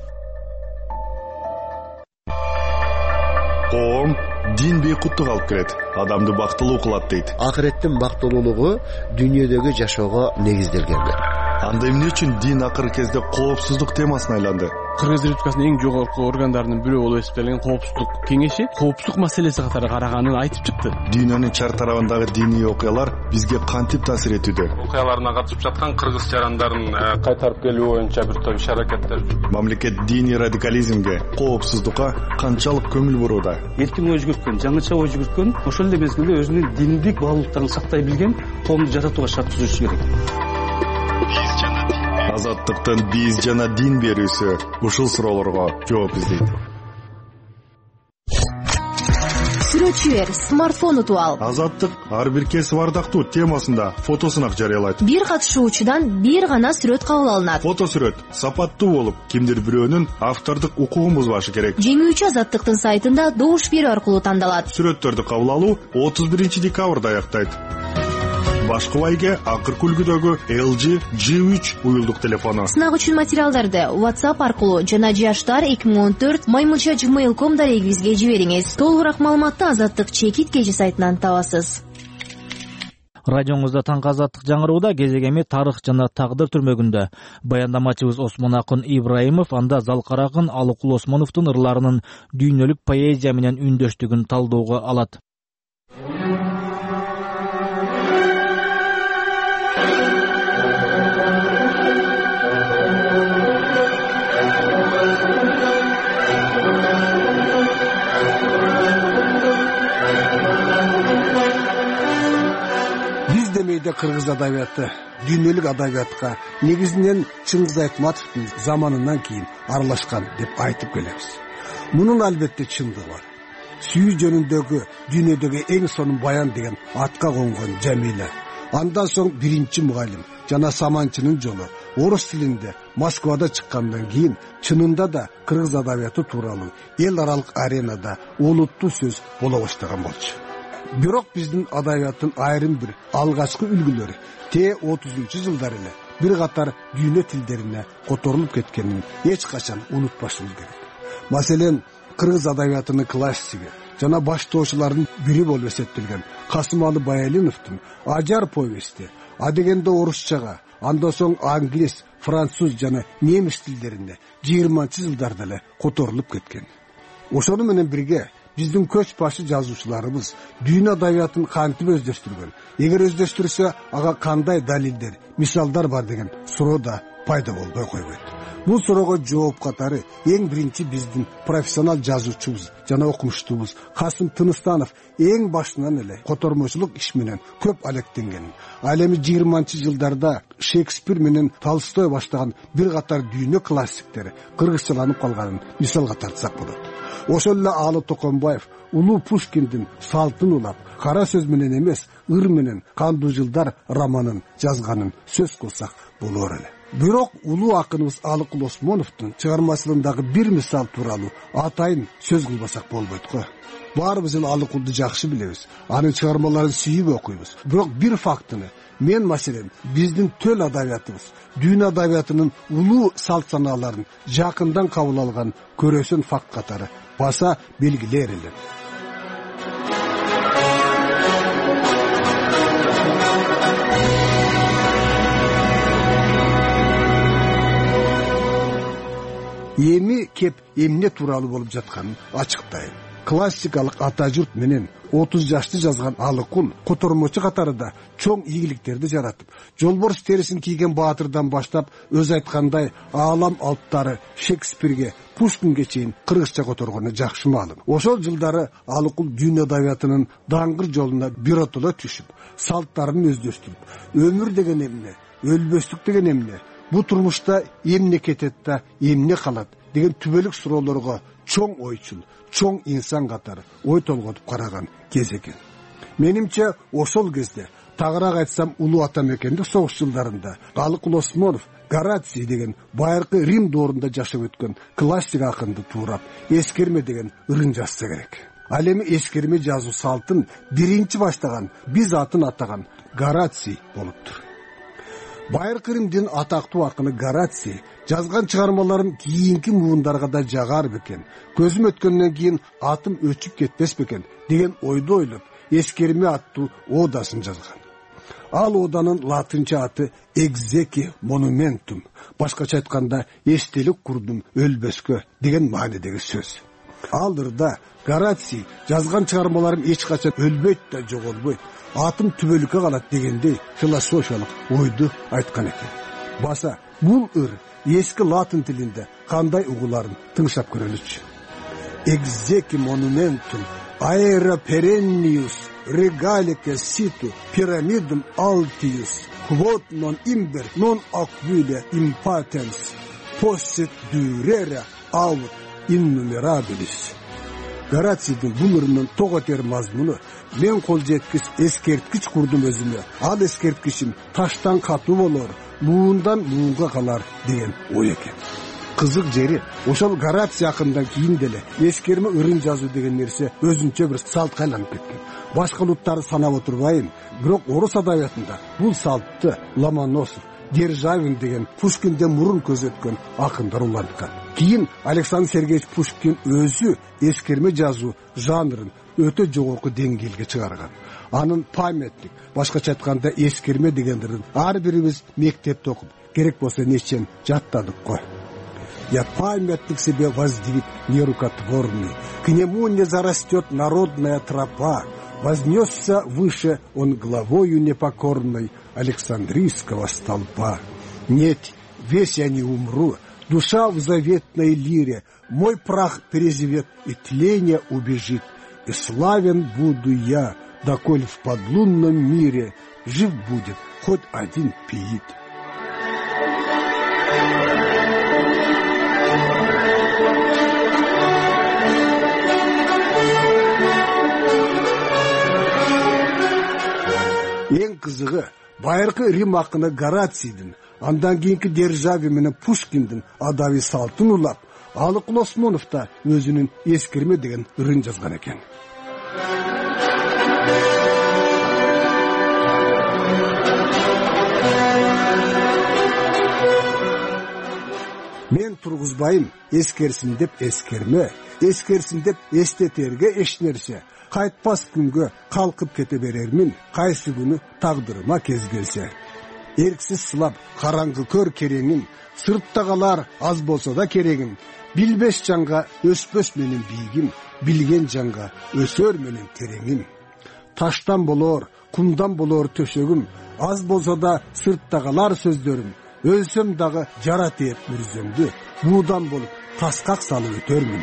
Коом дин бейкуттук алып келет, адамды бактылуу кылат дейт. Акыреттин бактылуулугу дүйнөдөгү жашоого негизделген. Анда эмне үчүн дин акыркы кезде коопсуздук темасына айланды? Кыргыз Республикасынын эң жогорку органдарынын бирөө болуп эсептелген коопсуздук кеңеши коопсуздук маселеси катары караганын айтып чыкты. Дүйнөнүн чар тарабындагы диний окуялар бизге кантип таасир этүүдө? Окуяларына катышып жаткан кыргыз жарандарын кайтарып келүү боюнча бир топ иш-аракеттер. Мамлекет диний радикализмге, коопсуздукка канчалык көңүл бурууда? Эркин ой жүгүрткөн, жаңыча ой жүгүрткөн, ошол эле мезгилде өзүнүн диндик баалуулуктарын сактай билген коомду жаратууга шарт түзүшү керек. Азаттыктын биз жана дин берүүсү ушул суроолорго жооп издейт. Сүрөтчүлөр смартфон утуп ал. Азаттык ар бир кесип ардактуу темасында фотосунак жарыялайт. Бир катышуучудан бир гана сүрөт кабыл алынат. Фотосүрөт сапаттуу болуп, кимдир бирөөнүн автордук укугун бузбашы керек. Жеңүүчү Азаттыктын сайтында добуш берүү аркылуу тандалат. Сүрөттөрдү кабыл алуу 31 декабрда аяктайт. Башкы байге акыркы үлгүдөгү LG G3 уюлдук телефону. Сынак үчүн материалдарды WhatsApp аркылуу жана jashtar2014@gmail.com дарегибизге жибериңиз. Толугураак маалыматты Азаттык чекит кежи сайтынан табасыз. Радиоңузда таңкы Азаттык жаңырууда кезегеми тарых жана тагдыр түрмөгүндө баяндамачыбыз Осмонакын Ибраимов анда Залкаракын Алыкул Осмоновдун ырларынын дүйнөлүк поэзия менен үндөштүгүн талдоого алат. Демейде кыргыз адабияты дүйнөлүк адабиятка негизинен Чыңгыз Айтматовдун заманынан кийин аралашкан деп айтып келебиз. Мунун албетте чындыгы бар. Сүйүү жөнүндөгү дүйнөдөгү эң сонун баян деген атка конгон Жамиля. Андан соң биринчи мугалим жана Саманчынын жолу орус тилинде Москвада чыккандан кийин чынында да кыргыз адабияты тууралуу эл аралык аренада олуттуу сөз боло баштаган болчу. Бирок биздин адабияттын айрым бир алгачкы үлгүлөрү 30-жылдар эле бир катар дүйнө тилдерине которулуп кеткенин эч качан унутпашыбыз керек. Маселен, кыргыз адабиятынын классиги жана баштоочулардын бири болуп эсептелген Касымалы Баялиновдун Ажар повести адегенде орусчага, андан соң англис, француз жана немис тилдерине 20-жылдарда эле которулуп кеткен. Ошону менен бирге биздин көч башы жазуучуларыбыз дүйнө адабиятын кантип өздөштүргөн, эгер өздөштүрсө ага кандай далилдер, мисалдар бар деген суроо да пайда болбой койбойт. Бул суроого жооп катары эң биринчи биздин профессионал жазуучубуз жана окумуштуубуз Касым Тыныстанов эң башынан эле котормочулук иш менен көп алектенгенин, ал эми 20-жылдарда Шекспир менен Толстой баштаган бир катар дүйнө классиктери кыргызчаланып калганын мисалга тартсак болот. Ошол эле Алы Токонбаев улуу Пушкиндин Салтын улап, кара сөз менен эмес, ыр менен Кандуу жылдар романын жазганын сөз кылсак болор эле. Бирок улуу акыныбыз Алыкул Осмоновдун чыгармачылыгындагы бир мисал тууралуу атайын сөз кылбасак болбойт го. Баарыбыз эле Алыкулду жакшы билебиз, анын чыгармаларын сүйүп окуйбуз. Бирок бир фактыны мен маселен биздин төл адабиятыбыз дүйнө адабиятынын улуу салт санааларын жакындан кабыл алган көрөсөн факт катары баса белгилер элем. Эми кеп эмне тууралуу болуп жатканын ачыктайм. Классикалык ата журт менен 30 жашты жазган Алыкул котормочу катарында чоң ийгиликтерди жаратып, жолборс терисин кийген баатырдан баштап өз айткандай аалам алыптары Шекспирге, Пушкинге чейин кыргызча которгону жакшы маалым. Ошол жылдары Алыкул дүйнө адабиятынын даңгыр жолуна биротоло түшүп, салттарын өздөштүрүп, өмүр деген эмне, өлбөстүк деген эмне, бу турмушта эмне кетет да эмне калат деген түбөлүк суроолорго чоң ойчул, чоң инсан катары ой толготуп караган кез экен. Менимче ошол кезде тагыраак айтсам улуу ата мекендик согуш жылдарында Алыкул Осмонов Гораций деген байыркы Рим доорунда жашап өткөн классик акынды туурап эскерме деген ырын жазса керек. Ал эми эскерме жазуу салтын биринчи баштаган, биз атын атаган Гораций болуптур. Байыркы Римдин атактуу акыны Гораций жазган чыгармаларын кийинки муундарга да жагар бекен, көзүм өткөндөн кийин атым өчүп кетпес бекен деген ойду ойлоп эскерме аттуу одасын жазган. Ал оданын латынча аты Exequi Monumentum, башкача айтканда эстелик курдум өлбөскө деген маанидеги сөз. Ал ырда Гораций жазган чыгармаларым эч качан өлбөйт да жоголбойт, атым түбөлүккө калат дегендей философиялык ойду айткан экен. Баса бул ыр эски латын тилинде кандай угуларын тыңшап көрөлүчү. Exequi Monumentum aera perennius regalique situ pyramidum altius quod non imber non aquile impatens possit durere aut innumerabilis. Горацийдин бул ырынын тоготер мазмуну мен кол жеткис эскерткич курдум өзүмө, ал эскерткичим таштан катуу болор, муундан муунга калар деген ой экен. Кызык жери ошол Гораций акындан кийин деле эскерме ырын жазуу деген нерсе өзүнчө бир салтка айланып кеткен. Башка улуттарды санап отурбайм, бирок орус адабиятында бул салтты Ломоносов, Державин деген Пушкинден мурун көзөткөн акындар уланткан. Кийин Александр Сергеевич Пушкин өзү эскерме жазуу жанрын өтө жогорку деңгээлге чыгарган. Анын памятник, башкача айтканда эскерме деген ырын ар бирибиз мектепте окуп, керек болсо нечен жаттадык го. Я памятник себе воздвиг нерукотворный, к нему не зарастет народная тропа, вознесся выше он главою непокорной Александрийского столпа. Нет, весь я не умру, душа в заветной лире, мой прах перезовет и тление убежит, и славен буду я, доколь в подлунном мире жив будет хоть один пиит. Эң кызыгы байыркы Рим акыны Горацийдин, андан кийинки Державин менен Пушкиндин адаби салтын улап, Алыкул Осмонов да өзүнүн эскерме деген ырын жазган экен. Мен тургузбайм эскерсин деп эскерме, эскерсин деп эстетерге эч нерсе. Кайтпас күнгө калкып кете берермин, кайсы күнү тагдырыма кез келсе. Эрксиз сылап караңгы көр кереңим, сырттагылар аз болсо да керегим. Билбес жанга өспөс менин бийигим, билген жанга өсөр менин тереңим. Таштан болор, кумдан болор төшөгүм, аз болсо да сырттагылар сөздөрүм. Өлсөм дагы жара тээп мүрзөмдү, буудан болуп таскак салып өтөрмүн.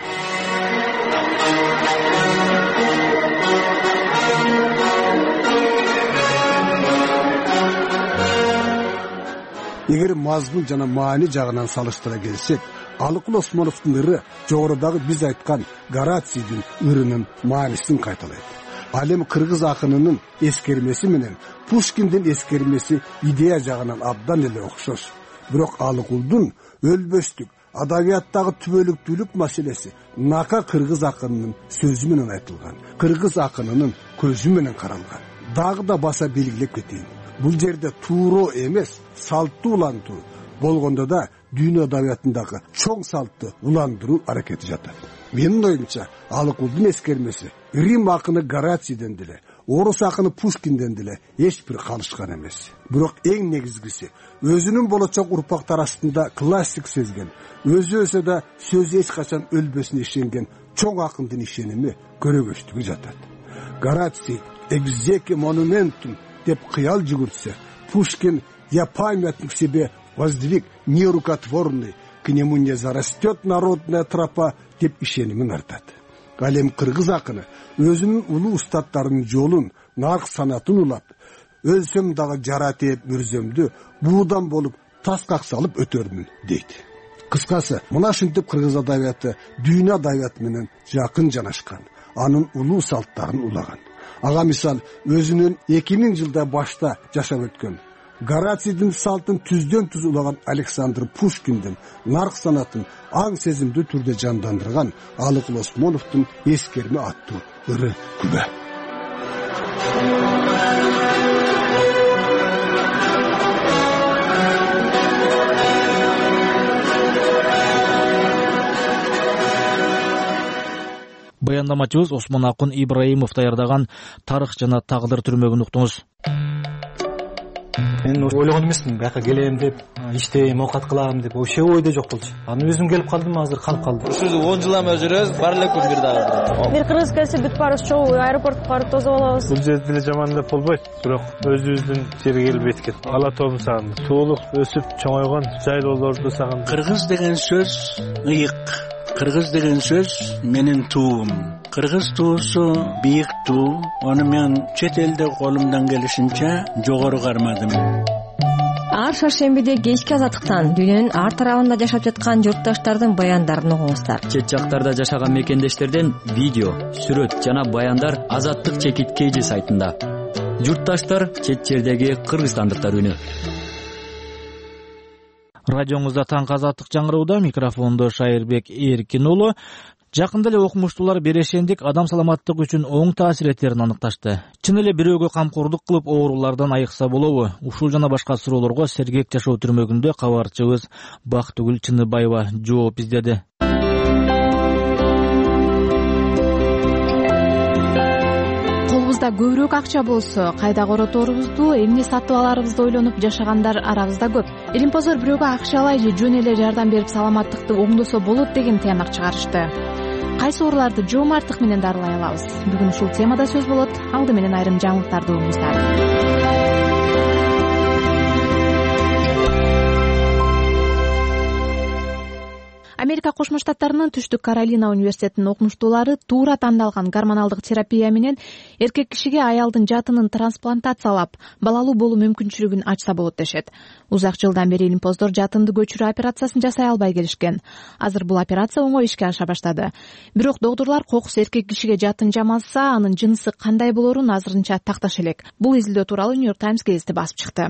Эгер мазмун жана маани жагынан салыштыра келсек, Алыкул Осмоновдун ыры жогорудагы биз айткан Горацийдин ырынын маанисин кайталайт. Ал эми кыргыз акынынын эскермеси менен Пушкиндин эскермеси идея жагынан абдан эле окшош. Бирок Алыкулдун өлбөстүк, адабияттагы түбөлүктүүлүк маселеси нака кыргыз акынынын сөзү менен айтылган, кыргыз акынынын көзү менен каралган. Дагы да баса белгилеп кетейин. бул жерде туура эмес салттуу улантуу болгондо да дүйнө адабиятындагы чоң салтты уландыруу аракети жатат. Менин оюмча Алыкулдун эскермеси Рим акыны Горацийден деле, орус акыны Пушкинден деле эч бир калышкан эмес. Бирок эң негизгиси өзүнүн болочок урпактар астында классик сезген, өзү өсө да сөзү эч качан өлбөсүн ишенген чоң акындын ишеними көрөгөчтүгү жатат. Гораций экзеке монументум деп кыял жүгүртсө, Пушкин я памятник себе воздвиг нерукотворный, к нему не зарастет народная тропа деп ишенимин артат. Ал эми кыргыз акыны өзүнүн улуу устаттарынын жолун, нарк санатын улап, өлсөм дагы жара тээп мүрзөмдү буудан болуп тас каксалып өтөрмүн дейт. Кыскасы, мына ушинтип кыргыз адабияты дүйнө адабияты менен жакын жанашкан, анын улуу салттарын улаган. Ага мисал өзүнүн 2000 жылда башта жашап өткөн Горацийдин салтын түздөн түз улаган Александр Пушкиндин нарк санатын аң сезимдүү түрдө жандандырган Алыкул Осмоновдун эскерме аттуу ыры күбө. Баяндамачыбыз Осмонакун Ибраимов даярдаган тарых жана тагдыр түрмөгүн уктуңуз. Мен ойлогон эмесмин, бияка келем деп, иштейм, оокат кылам деп, вообще ойдо жок болчу. Аны өзүм келип калдым, азыр калып калдым. Ушул 10 жыл эме жүрөбүз, бар эле күн бир дагы. Бир кыргыз келсе бүт барыбыз чогуу аэропортко барып тосуп алабыз. Бул жерде деле жаман деп болбойт, бирок өзүбүздүн жерге келип эткет. Ала тообун сагындым. Туулук өсүп чоңойгон жайлоолорду сагындым. Кыргыз деген сөз ыйык. Кыргыз деген сөз менин туум. Кыргыз туусу бийик туу. Аны мен чет элде колумдан келишинче жогору кармадым. Ар шаршембиде кечки азаттыктан дүйнөнүн ар тарабында жашап жаткан журтташтардын баяндарын угуңуздар. Чет жактарда жашаган мекендештерден видео, сүрөт жана баяндар Азаттык чекиткейжи сайтында. Журтташтар чет жердеги кыргызстандыктар үнү. Радионузда таңкы азаттык жаңырууда, микрофондо Шайырбек Эркин уулу. Жакында эле окумуштуулар берешендик адам саламаттыгы үчүн оң таасир этерин аныкташты. Чын эле бирөөгө камкордук кылып оорулардан айыкса болобу? Ушул жана башка суроолорго Сергек жашоо түрмөгүндө кабарчыбыз Бактыгүл Чыныбаева жооп издеди. Колубузда көбүрөөк акча болсо, кайда короторубузду, эмне сатып аларыбызды ойлонуп жашагандар арабызда көп. Илимпоздор бирөөгө акча алай же жөн эле жардам берип саламаттыкты оңдосо болот деген тыянак чыгарышты. Кайсы ооруларды жоомарттык менен дарылай алабыз? Бүгүн ушул темада сөз болот. Алды менен айрым жаңылыктарды угуңуздар. Америка Кошмо Штаттарынын Түштүк Каролина университетинин окумуштуулары туура тандалган гормоналдык терапия менен эркек кишиге аялдын жатынын трансплантациялап, балалуу болуу мүмкүнчүлүгүн ачса болот дешет. Узак жылдан бери илимпоздор жатынды көчүрүү операциясын жасай албай келишкен. Азыр бул операция оңой ишке аша баштады. Бирок доктурлар кокус эркек кишиге жатын жамаса, анын жынысы кандай болорун азырынча такташ элек. Бул изилдөө тууралуу New York Times гезити басып чыкты.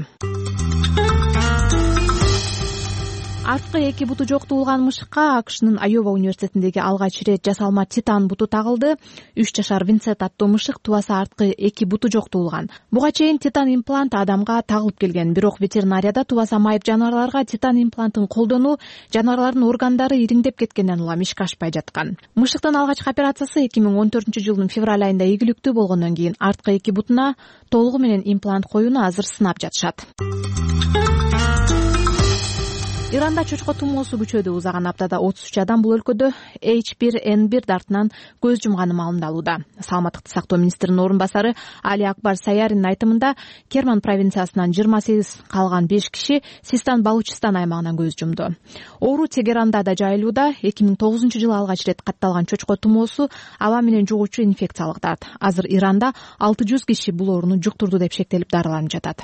Арткы эки буту жок туулган мышыкка АКШнын Айова университетиндеги алгач ирет жасалма титан буту тагылды. 3 жашар Винсент аттуу мышык тубасы арткы эки буту жок туулган. Буга чейин титан имплант адамга тагылып келген, бирок ветеринарияда тубасы майып жаныбарларга титан имплантын колдонуу жаныбарлардын органдары ириңдеп кеткенден улам ишке ашпай жаткан. Мышыктын алгачкы операциясы 2014-жылдын февраль айында ийгиликтүү болгондон кийин арткы эки бутуна толугу менен имплант коюуну азыр сынап жатышат. Иранда чочко тумоосу күчөдү. Узаган аптада 33 адам бул өлкөдө H1N1 дартынан көз жумганы маалымдалууда. Саламаттыкты сактоо министринин орун басары Али Акбар Саяринин айтымында Керман провинциясынан 28 калган 5 киши Систан Балучистан аймагынан көз жумду. Оору Тегеранда да жайылууда. 2009-жылы алгач ирет катталган чочко тумоосу аба менен жугуучу инфекциялык дарт. Азыр Иранда 600 киши бул ооруну жуктурду деп шектелип дарыланып жатат.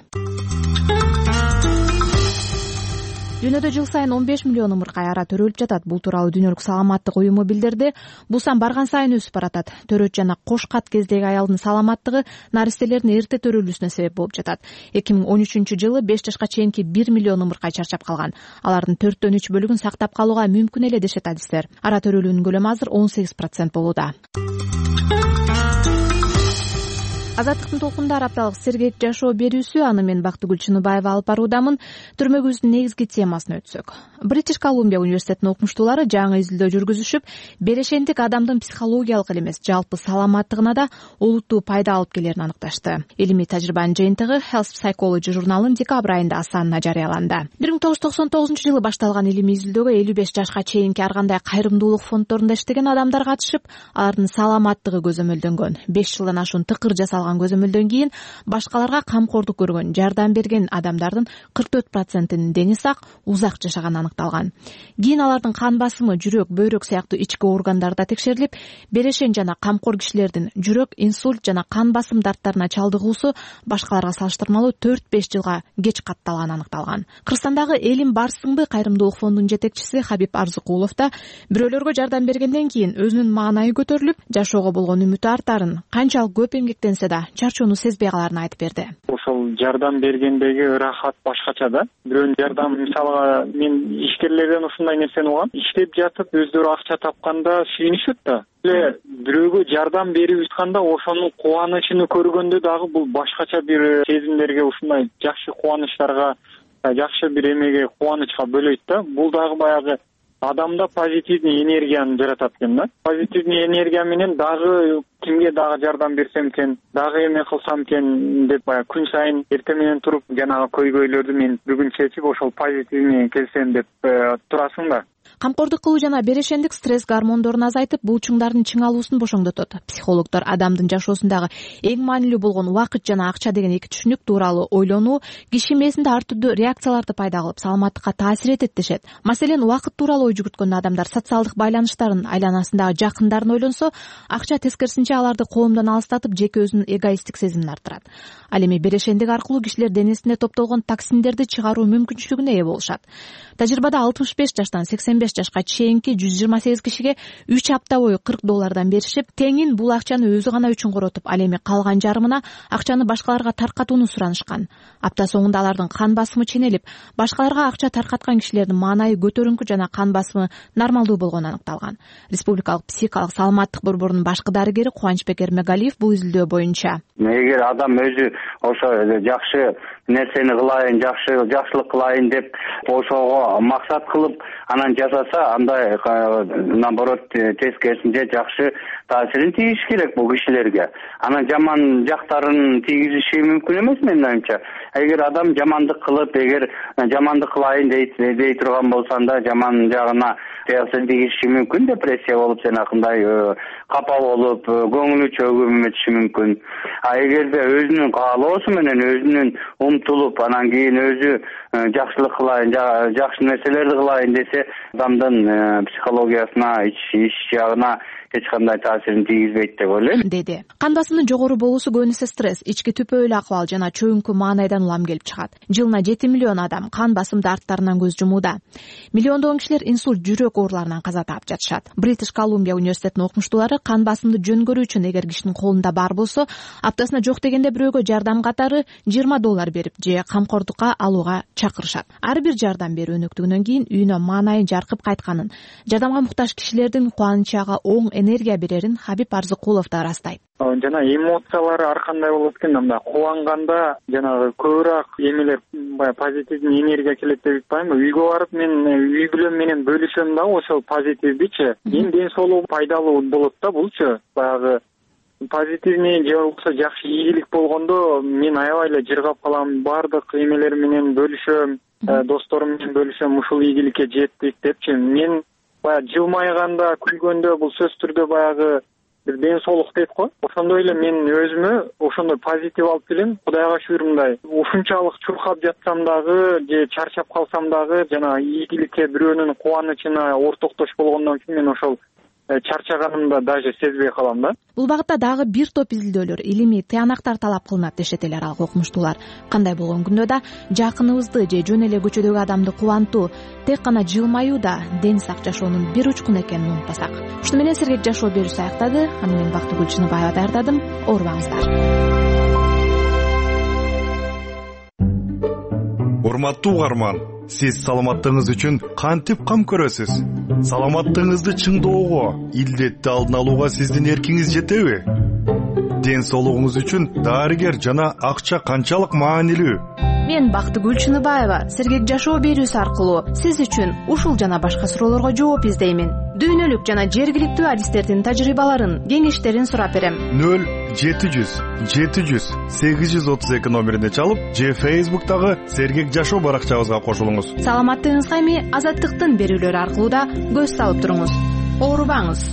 Дүйнөдө жыл сайын 15 миллион умуркай ара төрөлүп жатат. Бул тууралуу Дүйнөлүк саламаттык уюму билдирди. Бул сан барган сайын өсүп баратат. Төрөт жана кош кат кездеги аялдын саламаттыгы наристелердин эрте төрөлүүсүнө себеп болуп жатат. 2013-жылы 5 жашка чейинки 1 миллион умуркай чарчап калган. Алардын 4/3 бөлүгүн сактап калууга мүмкүн эле дешет адистер. Ара төрөлүүнүн көлөмү азыр 18% болууда. Азаттыктын толкундары апталык сергек жашоо берүүсү, аны мен Бактыгүл Чыныбаева алып баруудамын. Түрмөгүбүздүн негизги темасына өтсөк. Бритиш Колумбия университетинин окумуштуулары жаңы изилдөө жүргүзүшүп, берешендик адамдын психологиялык эле эмес, жалпы саламаттыгына да олуттуу пайда алып келерин аныкташты. Илимий тажрыйбанын жыйынтыгы Health Psychology журналынын декабрь айында санына жарыяланды. 1999-жылы башталган илимий изилдөөгө 55 жашка чейинки ар кандай кайрымдуулук фонддорунда иштеген адамдар катышып, алардын саламаттыгы көзөмөлдөнгөн. 5 жылдан ашуун тыкыр жасалган көзөмөлдөн кийин башкаларга камкордук көргөн, жардам берген адамдардын 44%нин дени сак, узак жашаганы аныкталган. Кийин алардын кан басымы, жүрөк, бөйрөк сыяктуу ички органдарда текшерилип, берешен жана камкор кишилердин жүрөк, инсульт жана кан басым дарттарына чалдыгуусу башкаларга салыштырмалуу 4-5 жылга кеч катталганы аныкталган. Кыргызстандагы Элим Барсыңбы кайрымдуулук фондунун жетекчиси Хабиб Арзыкулов да бирөөлөргө жардам бергенден кийин өзүнүн маанайы көтөрүлүп, жашоого болгон үмүтү артарын, канчалык көп эмгектенсе да чарчоону сезбей каларын айтып берди. Ошол жардам бергендеги ырахат башкача да. Бирөөнүн жардам, мисалга мен ишкерлерден ушундай нерсени угам. Иштеп жатып өздөрү акча тапканда сүйүнүшөт да. Эле бирөөгө жардам берип атканда ошонун кубанычын көргөндө дагы бул башкача бир сезимдерге, ушундай жакшы кубанычтарга, жакшы бир эмеге, кубанычка бөлөйт да. Бул дагы баягы адамда позитивный энергияны жаратат экен да. Позитивный энергия менен дагы кимге дагы жардам берсем экен, дагы эме кылсам экен деп баягы күн сайын эртең менен туруп жанагы көйгөйлөрдү мен бүгүн чечип ошол позитивный келсем деп турасың да. Камкордук кылуу жана берешендик стресс гормондорун азайтып, булчуңдардын чыңалуусун бошоңдотот. Психологдор адамдын жашоосундагы эң маанилүү болгон убакыт жана акча деген эки түшүнүк тууралуу ойлонуу киши мээсинде ар түрдүү реакцияларды пайда кылып, саламаттыкка таасир этет дешет. Маселен, убакыт тууралуу ой жүгүрткөн адамдар социалдык байланыштарын, айланасындагы жакындарын ойлонсо, акча тескерисинче аларды коомдон алыстатып, жеке өзүнүн эгоисттик сезимин арттырат. Ал эми берешендик аркылуу кишилер денесинде топтолгон токсиндерди чыгаруу мүмкүнчүлүгүнө ээ болушат. Тажрыйбада 65 жаштан 85 жашка чейинки 128 кишиге 3 апта бою $40 беришип, теңин бул акчаны өзү гана үчүн коротуп, ал эми калган жарымына акчаны башкаларга таркатууну суранышкан. Апта соңунда алардын кан басымы ченелип, башкаларга акча таркаткан кишилердин маанайы көтөрүңкү жана кан басымы нормалдуу болгону аныкталган. Республикалык психикалык саламаттык борборунун башкы дарыгери Кубанычбек Эрмегалиев бул изилдөө боюнча: эгер адам өзү ошо жакшы нерсени кылайын, жакшылык кылайын деп ошого максат кылып анан жасаса, андай наоборот тескерисинче жакшы таасирин тийиш керек бул кишилерге. Анан жаман жактарын тийгизиши мүмкүн эмес менин оюмча. Эгер адам жамандык кылып, эгер жамандык кылайын дей турган болсо, анда жаман жагына таасир тийгизиши мүмкүн, депрессия болуп, жанакындай капа болуп, көңүлү чөгүмөтүшү мүмкүн. А эгерде өзүнүн каалоосу менен өзүнүн умтулуп, анан кийин өзү жакшылык кылайын, жакшы нерселерди кылайын десе, адамдын психологиясына, ич жагына эч кандай таасирин тийгизбейт деп ойлойм, деди. Кан басымдын жогору болуусу көбүнесе стресс, ички түпөөлүү акыбал жана чөйүңкү маанайдан улам келип чыгат. Жылына 7 миллион адам кан басым дарттарынан көз жумууда. Миллиондогон кишилер инсульт, жүрөк ооруларынан каза таап жатышат. Бритиш Колумбия университетинин окумуштуулары кан басымды жөн көрүү үчүн эгер кишинин колунда бар болсо, аптасына жок дегенде бирөөгө жардам катары $20 берип же камкордукка алууга чакырышат. Ар бир жардам берүү өнөктүгүнөн кийин үйүнө маанайы жаркып кайтканын, жардамга муктаж кишилердин кубанычага оң энергия берерин Хабиб Арзыкулов да ырастайт. Жана эмоциялары ар кандай болот экен, анда кубанганда жанагы көбүрөөк эмелер, баягы позитивный энергия келет деп айтпаймынбы? Үйгө барып мен үй бүлөм менен бөлүшөм да ошол позитивдичи. Эң ден соолугу пайдалуу болот да булчу. Баягы позитивный же болбосо жакшы ийгилик болгондо мен аябай эле жыргап калам, бардык эмелер менен бөлүшөм, досторум менен бөлүшөм, ушул ийгиликке жеттик депчи. Мен баягы жылмайганда, күлгөндө бул сөзсүз түрдө баягы бир ден соолук дейт го. Ошондой эле мен өзүмө ошондой позитив алып келем. Кудайга шүгүр, мындай ушунчалык чуркап жатсам дагы же чарчап калсам дагы жана ийгиликке, бирөөнүн кубанычына ортоктош болгондон кийин мен ошол чарчаганымда даже сезбей калам да. Бул багытта дагы бир топ изилдөөлөр, илимий тыянактар талап кылынат дешет эле аралык окумуштуулар. Кандай болгон күндө да жакыныбызды же жөн эле көчөдөгү адамды кубантуу, тек гана жылмаюу да ден сак жашоонун бир учкуну экенин унутпасак. Ушуну менен сергек жашоо берүүсү аяктады. Аны мен Бактыгүл Чыныбаева даярдадым. Оорубаңыздар. Урматтуу угарман, сиз саламаттыгыңыз үчүн кантип кам көрөсүз? Саламаттыгыңызды чыңдоого, илдетти алдын алууга сиздин эркиңиз жетеби? ден соолугуңуз үчүн дарыгер жана акча канчалык маанилүү? Мен Бактыгүл Чыныбаева Сергек жашоо берүүсү аркылуу сиз үчүн ушул жана башка суроолорго жооп издеймин. Дүйнөлүк жана жергиликтүү адистердин тажрыйбаларын, кеңештерин сурап берем. 0-700-832 номерине чалып, же Facebook'тагы Сергек жашоо баракчабызга кошулуңуз. Саламаттыгыңызга эми Азаттыктын берүүлөрү аркылуу да көз салып туруңуз. Оорубаңыз.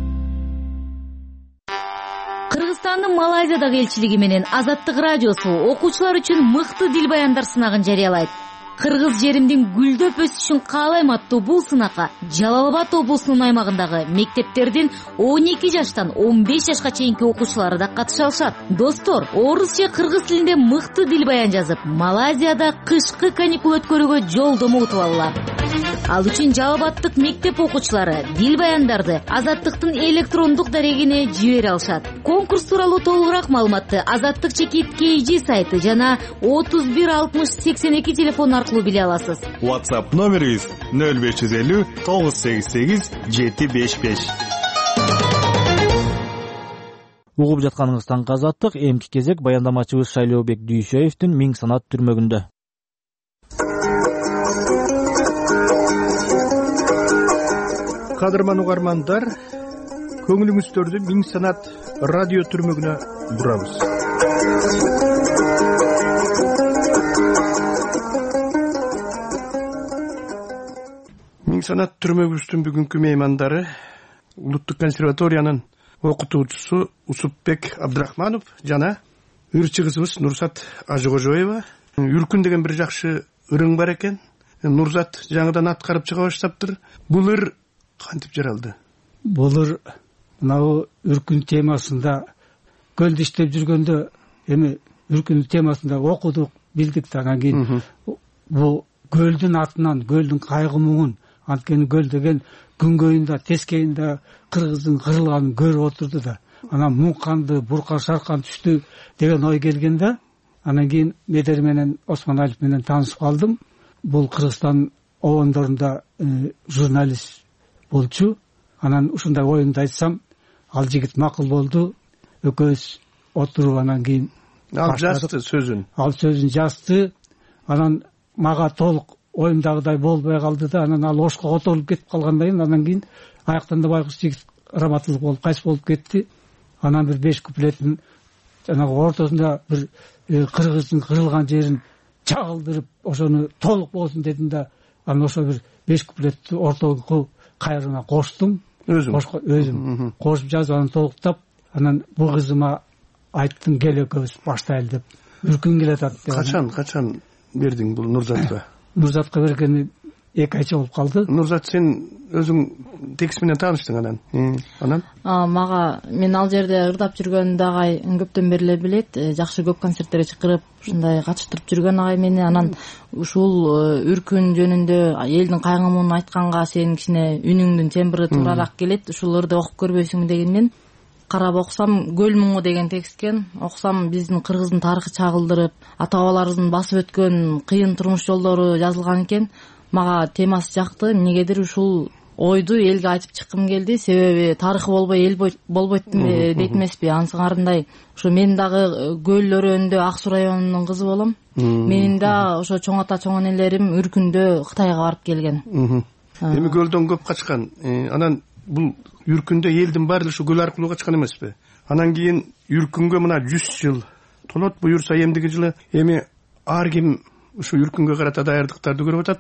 Кыргызстандын Малайзиядагы элчилиги менен Азаттык радиосу окуучулар үчүн мыкты дил баяндар сынагын жарыялайт. Кыргыз жеримдин гүлдөп өсүшүн каалайм аттуу бул сынакка Жалал Абад облусунун аймагындагы мектептердин 12 жаштан 15 жашка чейинки окуучулары да катыша алышат. Достор, орус же кыргыз тилинде мыкты дил баян жазып, Малайзияда кышкы каникул өткөрүүгө жолдомо утуп алалар. Ал үчүн Жалал Абадтык мектеп окуучулары дил баяндарды Азаттыктын электрондук дарегине жибере алышат. Конкурс тууралуу толугураак маалыматты Азаттык /KG сайты жана 31 60 82 телефон аркылуу биле аласыз. WhatsApp номерибиз 0550 988 755. Угуп жатканыңыз таңкы Азаттык. Эмки кезек баяндамачыбыз Шайлообек Дүйшөевдин Миң санат түрмөгүндө. Кадырман угармандар, көңүлүңүздөрдү Миң санат радио түрмөгүнө бурабыз. Миң санат түрмөгүбүздүн бүгүнкү меймандары Улуттук консерваториянын окутуучусу Усупбек Абдрахманов жана ырчы кызыбыз Нурзат Ажыкожоева. Үркүн деген бир жакшы ырың бар экен. Нурзат жаңыдан аткарып чыга баштаптыр. Бул ыр кантип жаралды? Бул ыр мынау үркүн темасында көлдү иштеп жүргөндө эми үркүн темасында окудук, билдик да. Анан кийин бул көлдүн атынан, көлдүн кайгы муңун, анткени көл деген күнгөйүндө, тескейинде кыргыздын кырылганын көрүп отурду да. Анан муңканды, буркан шаркан түштү деген ой келгенде, анан кийин Медер менен Осмоналиев менен таанышып калдым. Бул Кыргызстан обондорунда журналист болчу. Анан ушундай оюмду айтсам, ал жигит макул болду. Экөөбүз отуруп анан кийин ал жазды сөзүн. Ал сөзүн жазды. Анан мага толук оюмдагыдай болбой калды да, анан ал ошко которулуп кетип калгандан кийин анан кийин аяктанда байкуш жигит раматылык болуп кайсы болуп кетти. Анан бир 5 куплетин жанагы ортосунда бир кыргыздын кырылган жерин чагылдырып, ошону толук болсун дедим да, анан ошо бир 5 куплетти ортогу кайрына коштум. Өзүм кошуп жазып анан толуктап, анан бул кызыма айттым, кел экөөбүз баштайлы деп. Үркүн келатат деп. Качан бердиң бул Нурзатка? Нурзатка бергени 2 айча болуп калды. Нурзат, сен өзүң текст менен тааныштың анан? Анан? Мага мен ал жерде ырдап жүргөндө агай көптөн бери эле билет. Жакшы көп концерттерге чакырып, ушундай катыштырып жүргөн агай мени. Анан ушул үркүн жөнүндө элдин кайгымын айтканга сенин кичине үнүңдүн тембри туурараак келет. Ушул ырды окуп көрбөйсүңбү дегенмен карап окусам, көл муңу деген тексткен. Окусам биздин кыргыздын тарыхы чагылдырып, ата бабаларыбыздын басып өткөн кыйын турмуш жолдору жазылган экен. Мага темасы жакты. Эмнегедир ушул ойду элге айтып чыккым келди. Себеби тарыхы болбой эл болбойт дейт эмеспи? Ансыңарындай ошо мен дагы көл өрөөнүндө Ак Суу районунун кызы болом. Менин да ошо чоң ата чоң энелерим үркүндө Кытайга барып келген. Эми көлдөн көп качкан. Анан бул үркүндө элдин баары ушу көл аркылуу качкан эмеспи? Анан кийин үркүнгө мына 100 жыл толот буюрса эмдиги жылы эми ар ким ушу үркүнгө карата даярдыктарды көрүп атат.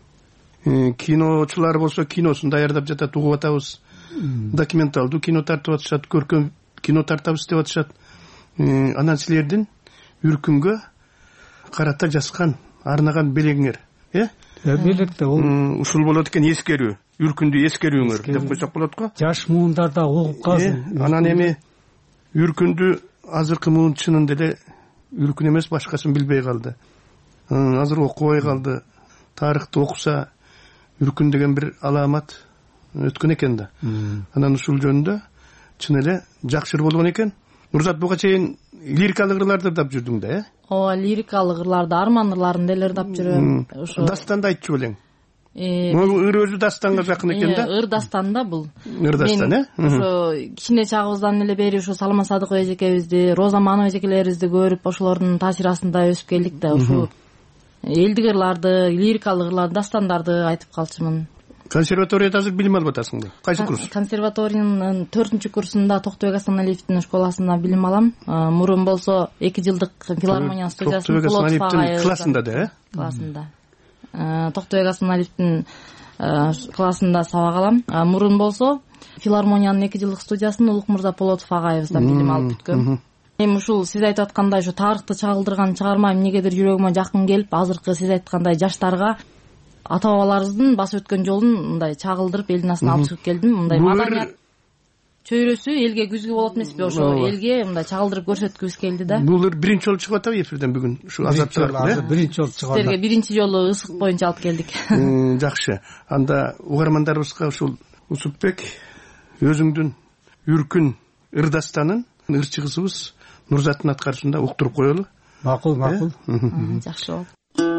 Киночулар болсо киносун даярдап жатат, угуп атабыз. Документалдуу кино тартып атышат, көркөм кино тартабыз деп атышат. Анан силердин үркүнгө карата жазган, арнаган белеңиңер, Белек да ушул болот экен, эскерүү. Үркүндү эскерүүңөр деп койсок болот го. Жаш муундар да угуп калсын. Анан эми үркүндү азыркы муун чынында эле үркүн эмес, башкасын билбей калды. Азыр окубай калды. Тарыхты окуса үркүн деген бир аламат өткөн экен да. Анан ушул жөнүндө чын эле жакшы болгон экен. Нурзат, буга чейин лирикалык ырларды ырдап жүрдүң да, Ооба, лирикалык ырларды, арман ырларын деле ырдап жүрөм. Дастанды айтчу белең. Могу ыр өзү дастанга жакын экен да. Ыр дастан да бул. Ыр дастан, ошо кичине чагыбыздан эле бери ушу Салма Садыкова эжекебизди, Роза Манова эжекелерибизди көрүп, ошолордун таасири астында өсүп келдик да. Ушу элдик ырларды, лирикалык ырларды, дастандарды айтып калчумун. Консерваторияда азыр билим алып атасыңбы? Кайсы курс? Консерваториянын 4-курсунда Токтойбек Асаналиевдин школасында билим алам. Мурун болсо 2 жылдык филармония студиясынын классында да, классында. Токтойбек Асаналиевдин классында сабак алам. Мурун болсо филармониянын 2 жылдык студиясын Улук Мырза Полотов агайыбыздан билим алып бүткөм. Эми ушул сиз айтып аткандай ушу тарыхты чагылдырган чыгарма эмнегедир жүрөгүмө жакын келип, азыркы сиз айткандай жаштарга ата бабаларыбыздын басып өткөн жолун мындай чагылдырып элдин астына алып чыгып келдим. Мындай маданият чөйрөсү элге күзгү болот эмеспи? Ошо элге мындай чагылдырып көрсөткүбүз келди да. Бул биринчи жолу чыгып атабы эфирден бүгүн? Ушу азаттар биринчи жолу чыгып атат. Силерге биринчи жолу ысык боюнча алып келдик. Жакшы. Анда угармандарыбызга ушул Усупбек өзүңдүн үркүн ырдастанын ырчыгысыбыз Нурзаттын аткарышында уктуруп коелу. Макул. Жакшы болду.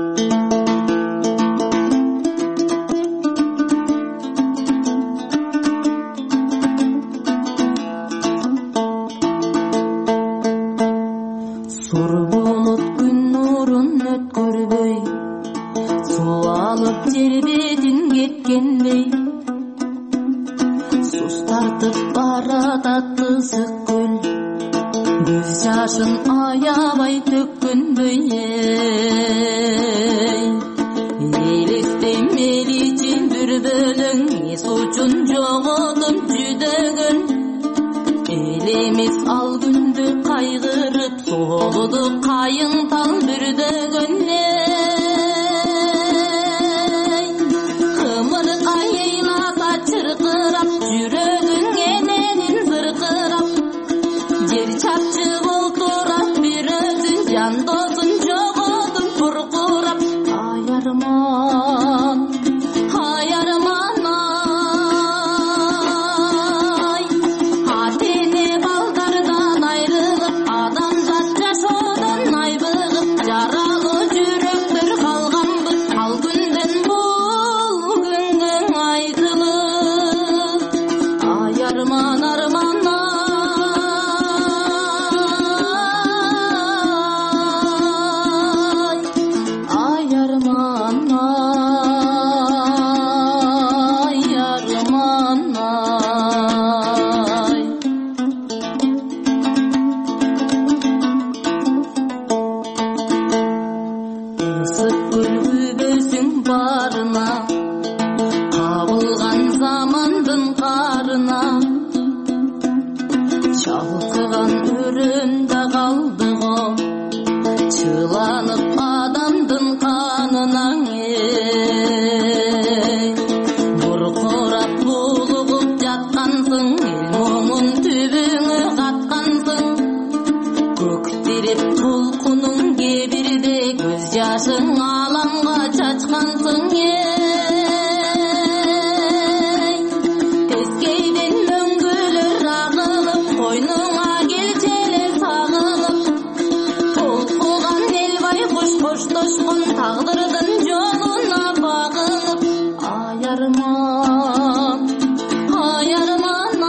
Сур болот күн нурун өткөрбөй, суу алып жер бетин кеткенбей, суз тартып баратат ысык көл, көз жашын аябай төккөндөй. Элестейм эл ичин бир бөлөң, эс учун жоготуп жүдөгөн, эл эмес ал күндү кайгырып, соолуду кайың тал бүрдөгөн. Кымыр айылата чыркырап, жүрөгүң эненин зыркырап, жер чапчы болтурап, бир өзүн жан досун жоготуп буркурап. Ай арман, ай арман ай, атене балдардан айрылып, адамзат жашоодон айбыгып, жаралуу жүрөктөр калганбы ал күндөн бул күнгө айтылып. Ай арман арман ай, ай арман ай, арман ай. Ысык күлгүбөсүң барына, кабылган замандын карына, чалкыган өрөм да калды го, чыланып адамдын канына. Буркурап булугуп жаткансың, эл момун түбүңө каткансың, көктирип толкунуң кебирде, көз жашың аламга чачкансың. Тескейден мөңгүлөр агылып, койнуңа келчеле сагылып, толкуган эл байкуш коштошкон, тагдырдын жолуна багылып. Ай арман, ай арман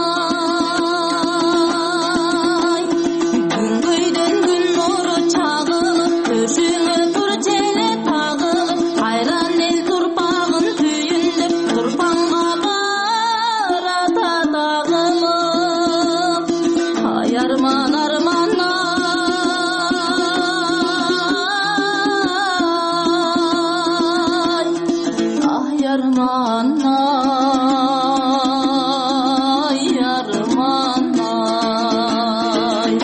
ай, күнгөйдөн күн нуру чагылып, төшүңө тур челе тагылып, кайран эл турпагын түйүндүп, турпанга барата тагылып. Ай арман арман ай, ай арман ай, арман ай.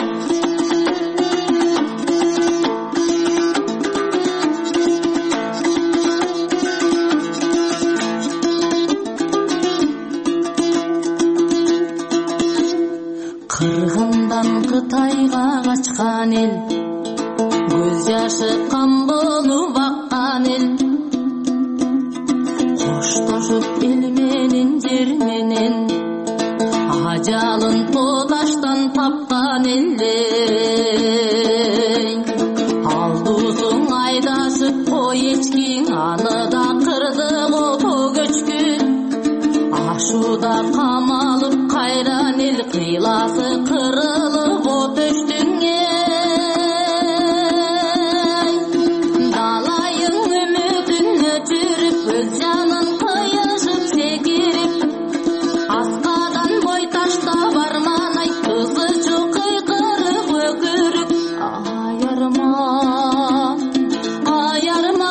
Кыргындан Кытайга качкан эл, көз жашы кан болуп аккан эл, коштошуп эл менен жер менен, ажалын тоо таштан тапкан элдей. Алдуусуң айдашып кой эчкиң, аны да кырды го кыйласы кырылып от өчтүңө далайың үмүтүн өчүрүп өз жанын кыйышып секирип аскадан бой ташта барманай кызы жок кыйкырып өкүрүп ай арман ай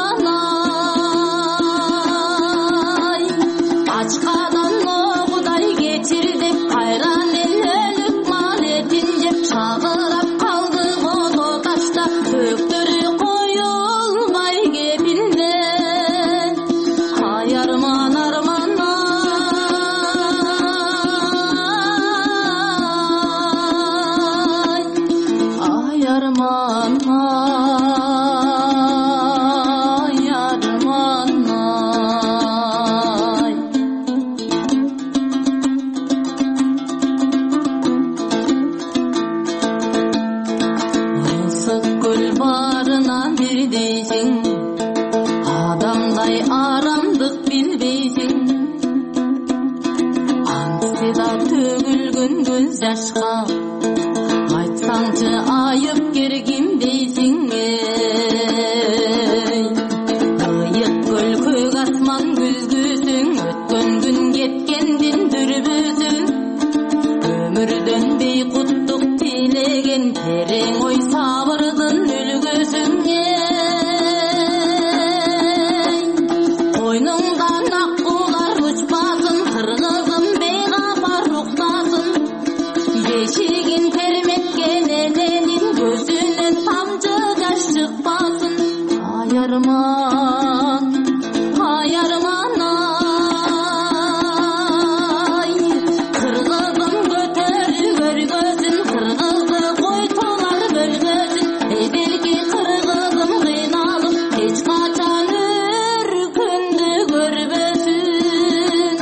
ачкадан огудай кечир деп кайран эл өлүп мал этин жеп чагырап калды кодо ташта өктөрү коюлбай кепилде ай арман арман ай арман адамдай арамдык билбейсиң антида төгүлгөн көз жашка айтсаңчы айып кергимдейсиң кыйык көл көк асман күзгүсүң өткөн күн кеткендин дүрбүсүң өмүрдөн бейкуттук тилеген терең ой сабырдын үлгүсүң койнуңдан ак куулар учпасын кыргызым бейгапар уктасын бешигин терметкен эненин көзүнөн тамчы жаш чыкпасын ай арман ай кыргызым көтөрүп өргөзүн кыргызды койтулар бөлгөзүн эбелки кыргызым кыйналып эч качан өркүндү көрбөсүн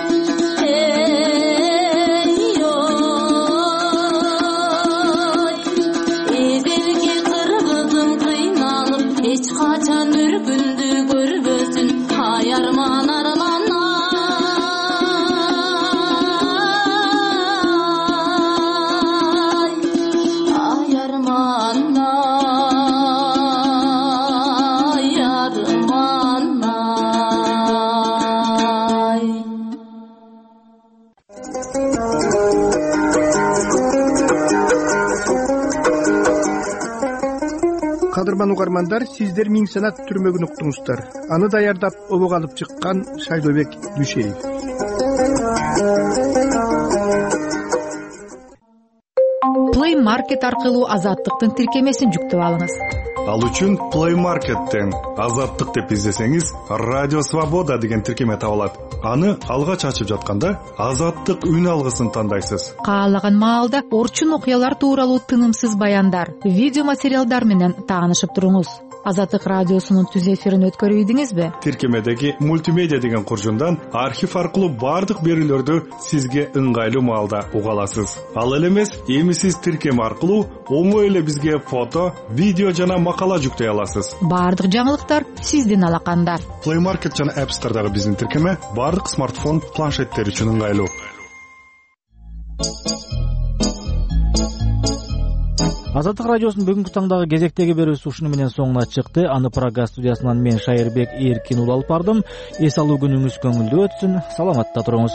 эбелки кыргызым кыйналып эч качан өркүндү көрбөсүн ай арман арман ай арман Кадырман угармандар, сиздер Миң санат түрмөгүн уктуңуздар. Аны даярдап обого алып чыккан Шайлообек Дүйшеев. Play Market аркылуу Азаттыктын тиркемесин жүктөп алыңыз. Ал үчүн Play Market'тен Азаттык деп издесеңиз, Радио Свобода деген тиркеме табылат. Аны алгач ачып жатканда Азаттык үн алгысын тандайсыз. Каалаган маалда орчун окуялар тууралуу тынымсыз баяндар, видео материалдар менен таанышып туруңуз. Азаттык радиосунун түз эфирин өткөрүп ийдиңизби? Тиркемедеги мультимедиа деген куржундан архив аркылуу бардык берүүлөрдү сизге ыңгайлуу маалда уга аласыз. Ал эле эмес, эми сиз тиркеме аркылуу оңой эле бизге фото, видео жана макала жүктөй аласыз. Бардык жаңылыктар сиздин алаканда. Play Market жана App Store'дагы биздин тиркеме бардык смартфон, планшеттер үчүн ыңгайлуу. Азаттык радиосунун бүгүнкү таңдагы кезектеги берүүсү ушуну менен соңуна чыкты. Аны Прага студиясынан мен Шайырбек Эркин улуу алып бардым. Эс алуу күнүңүз көңүлдүү өтсүн. Саламатта туруңуз.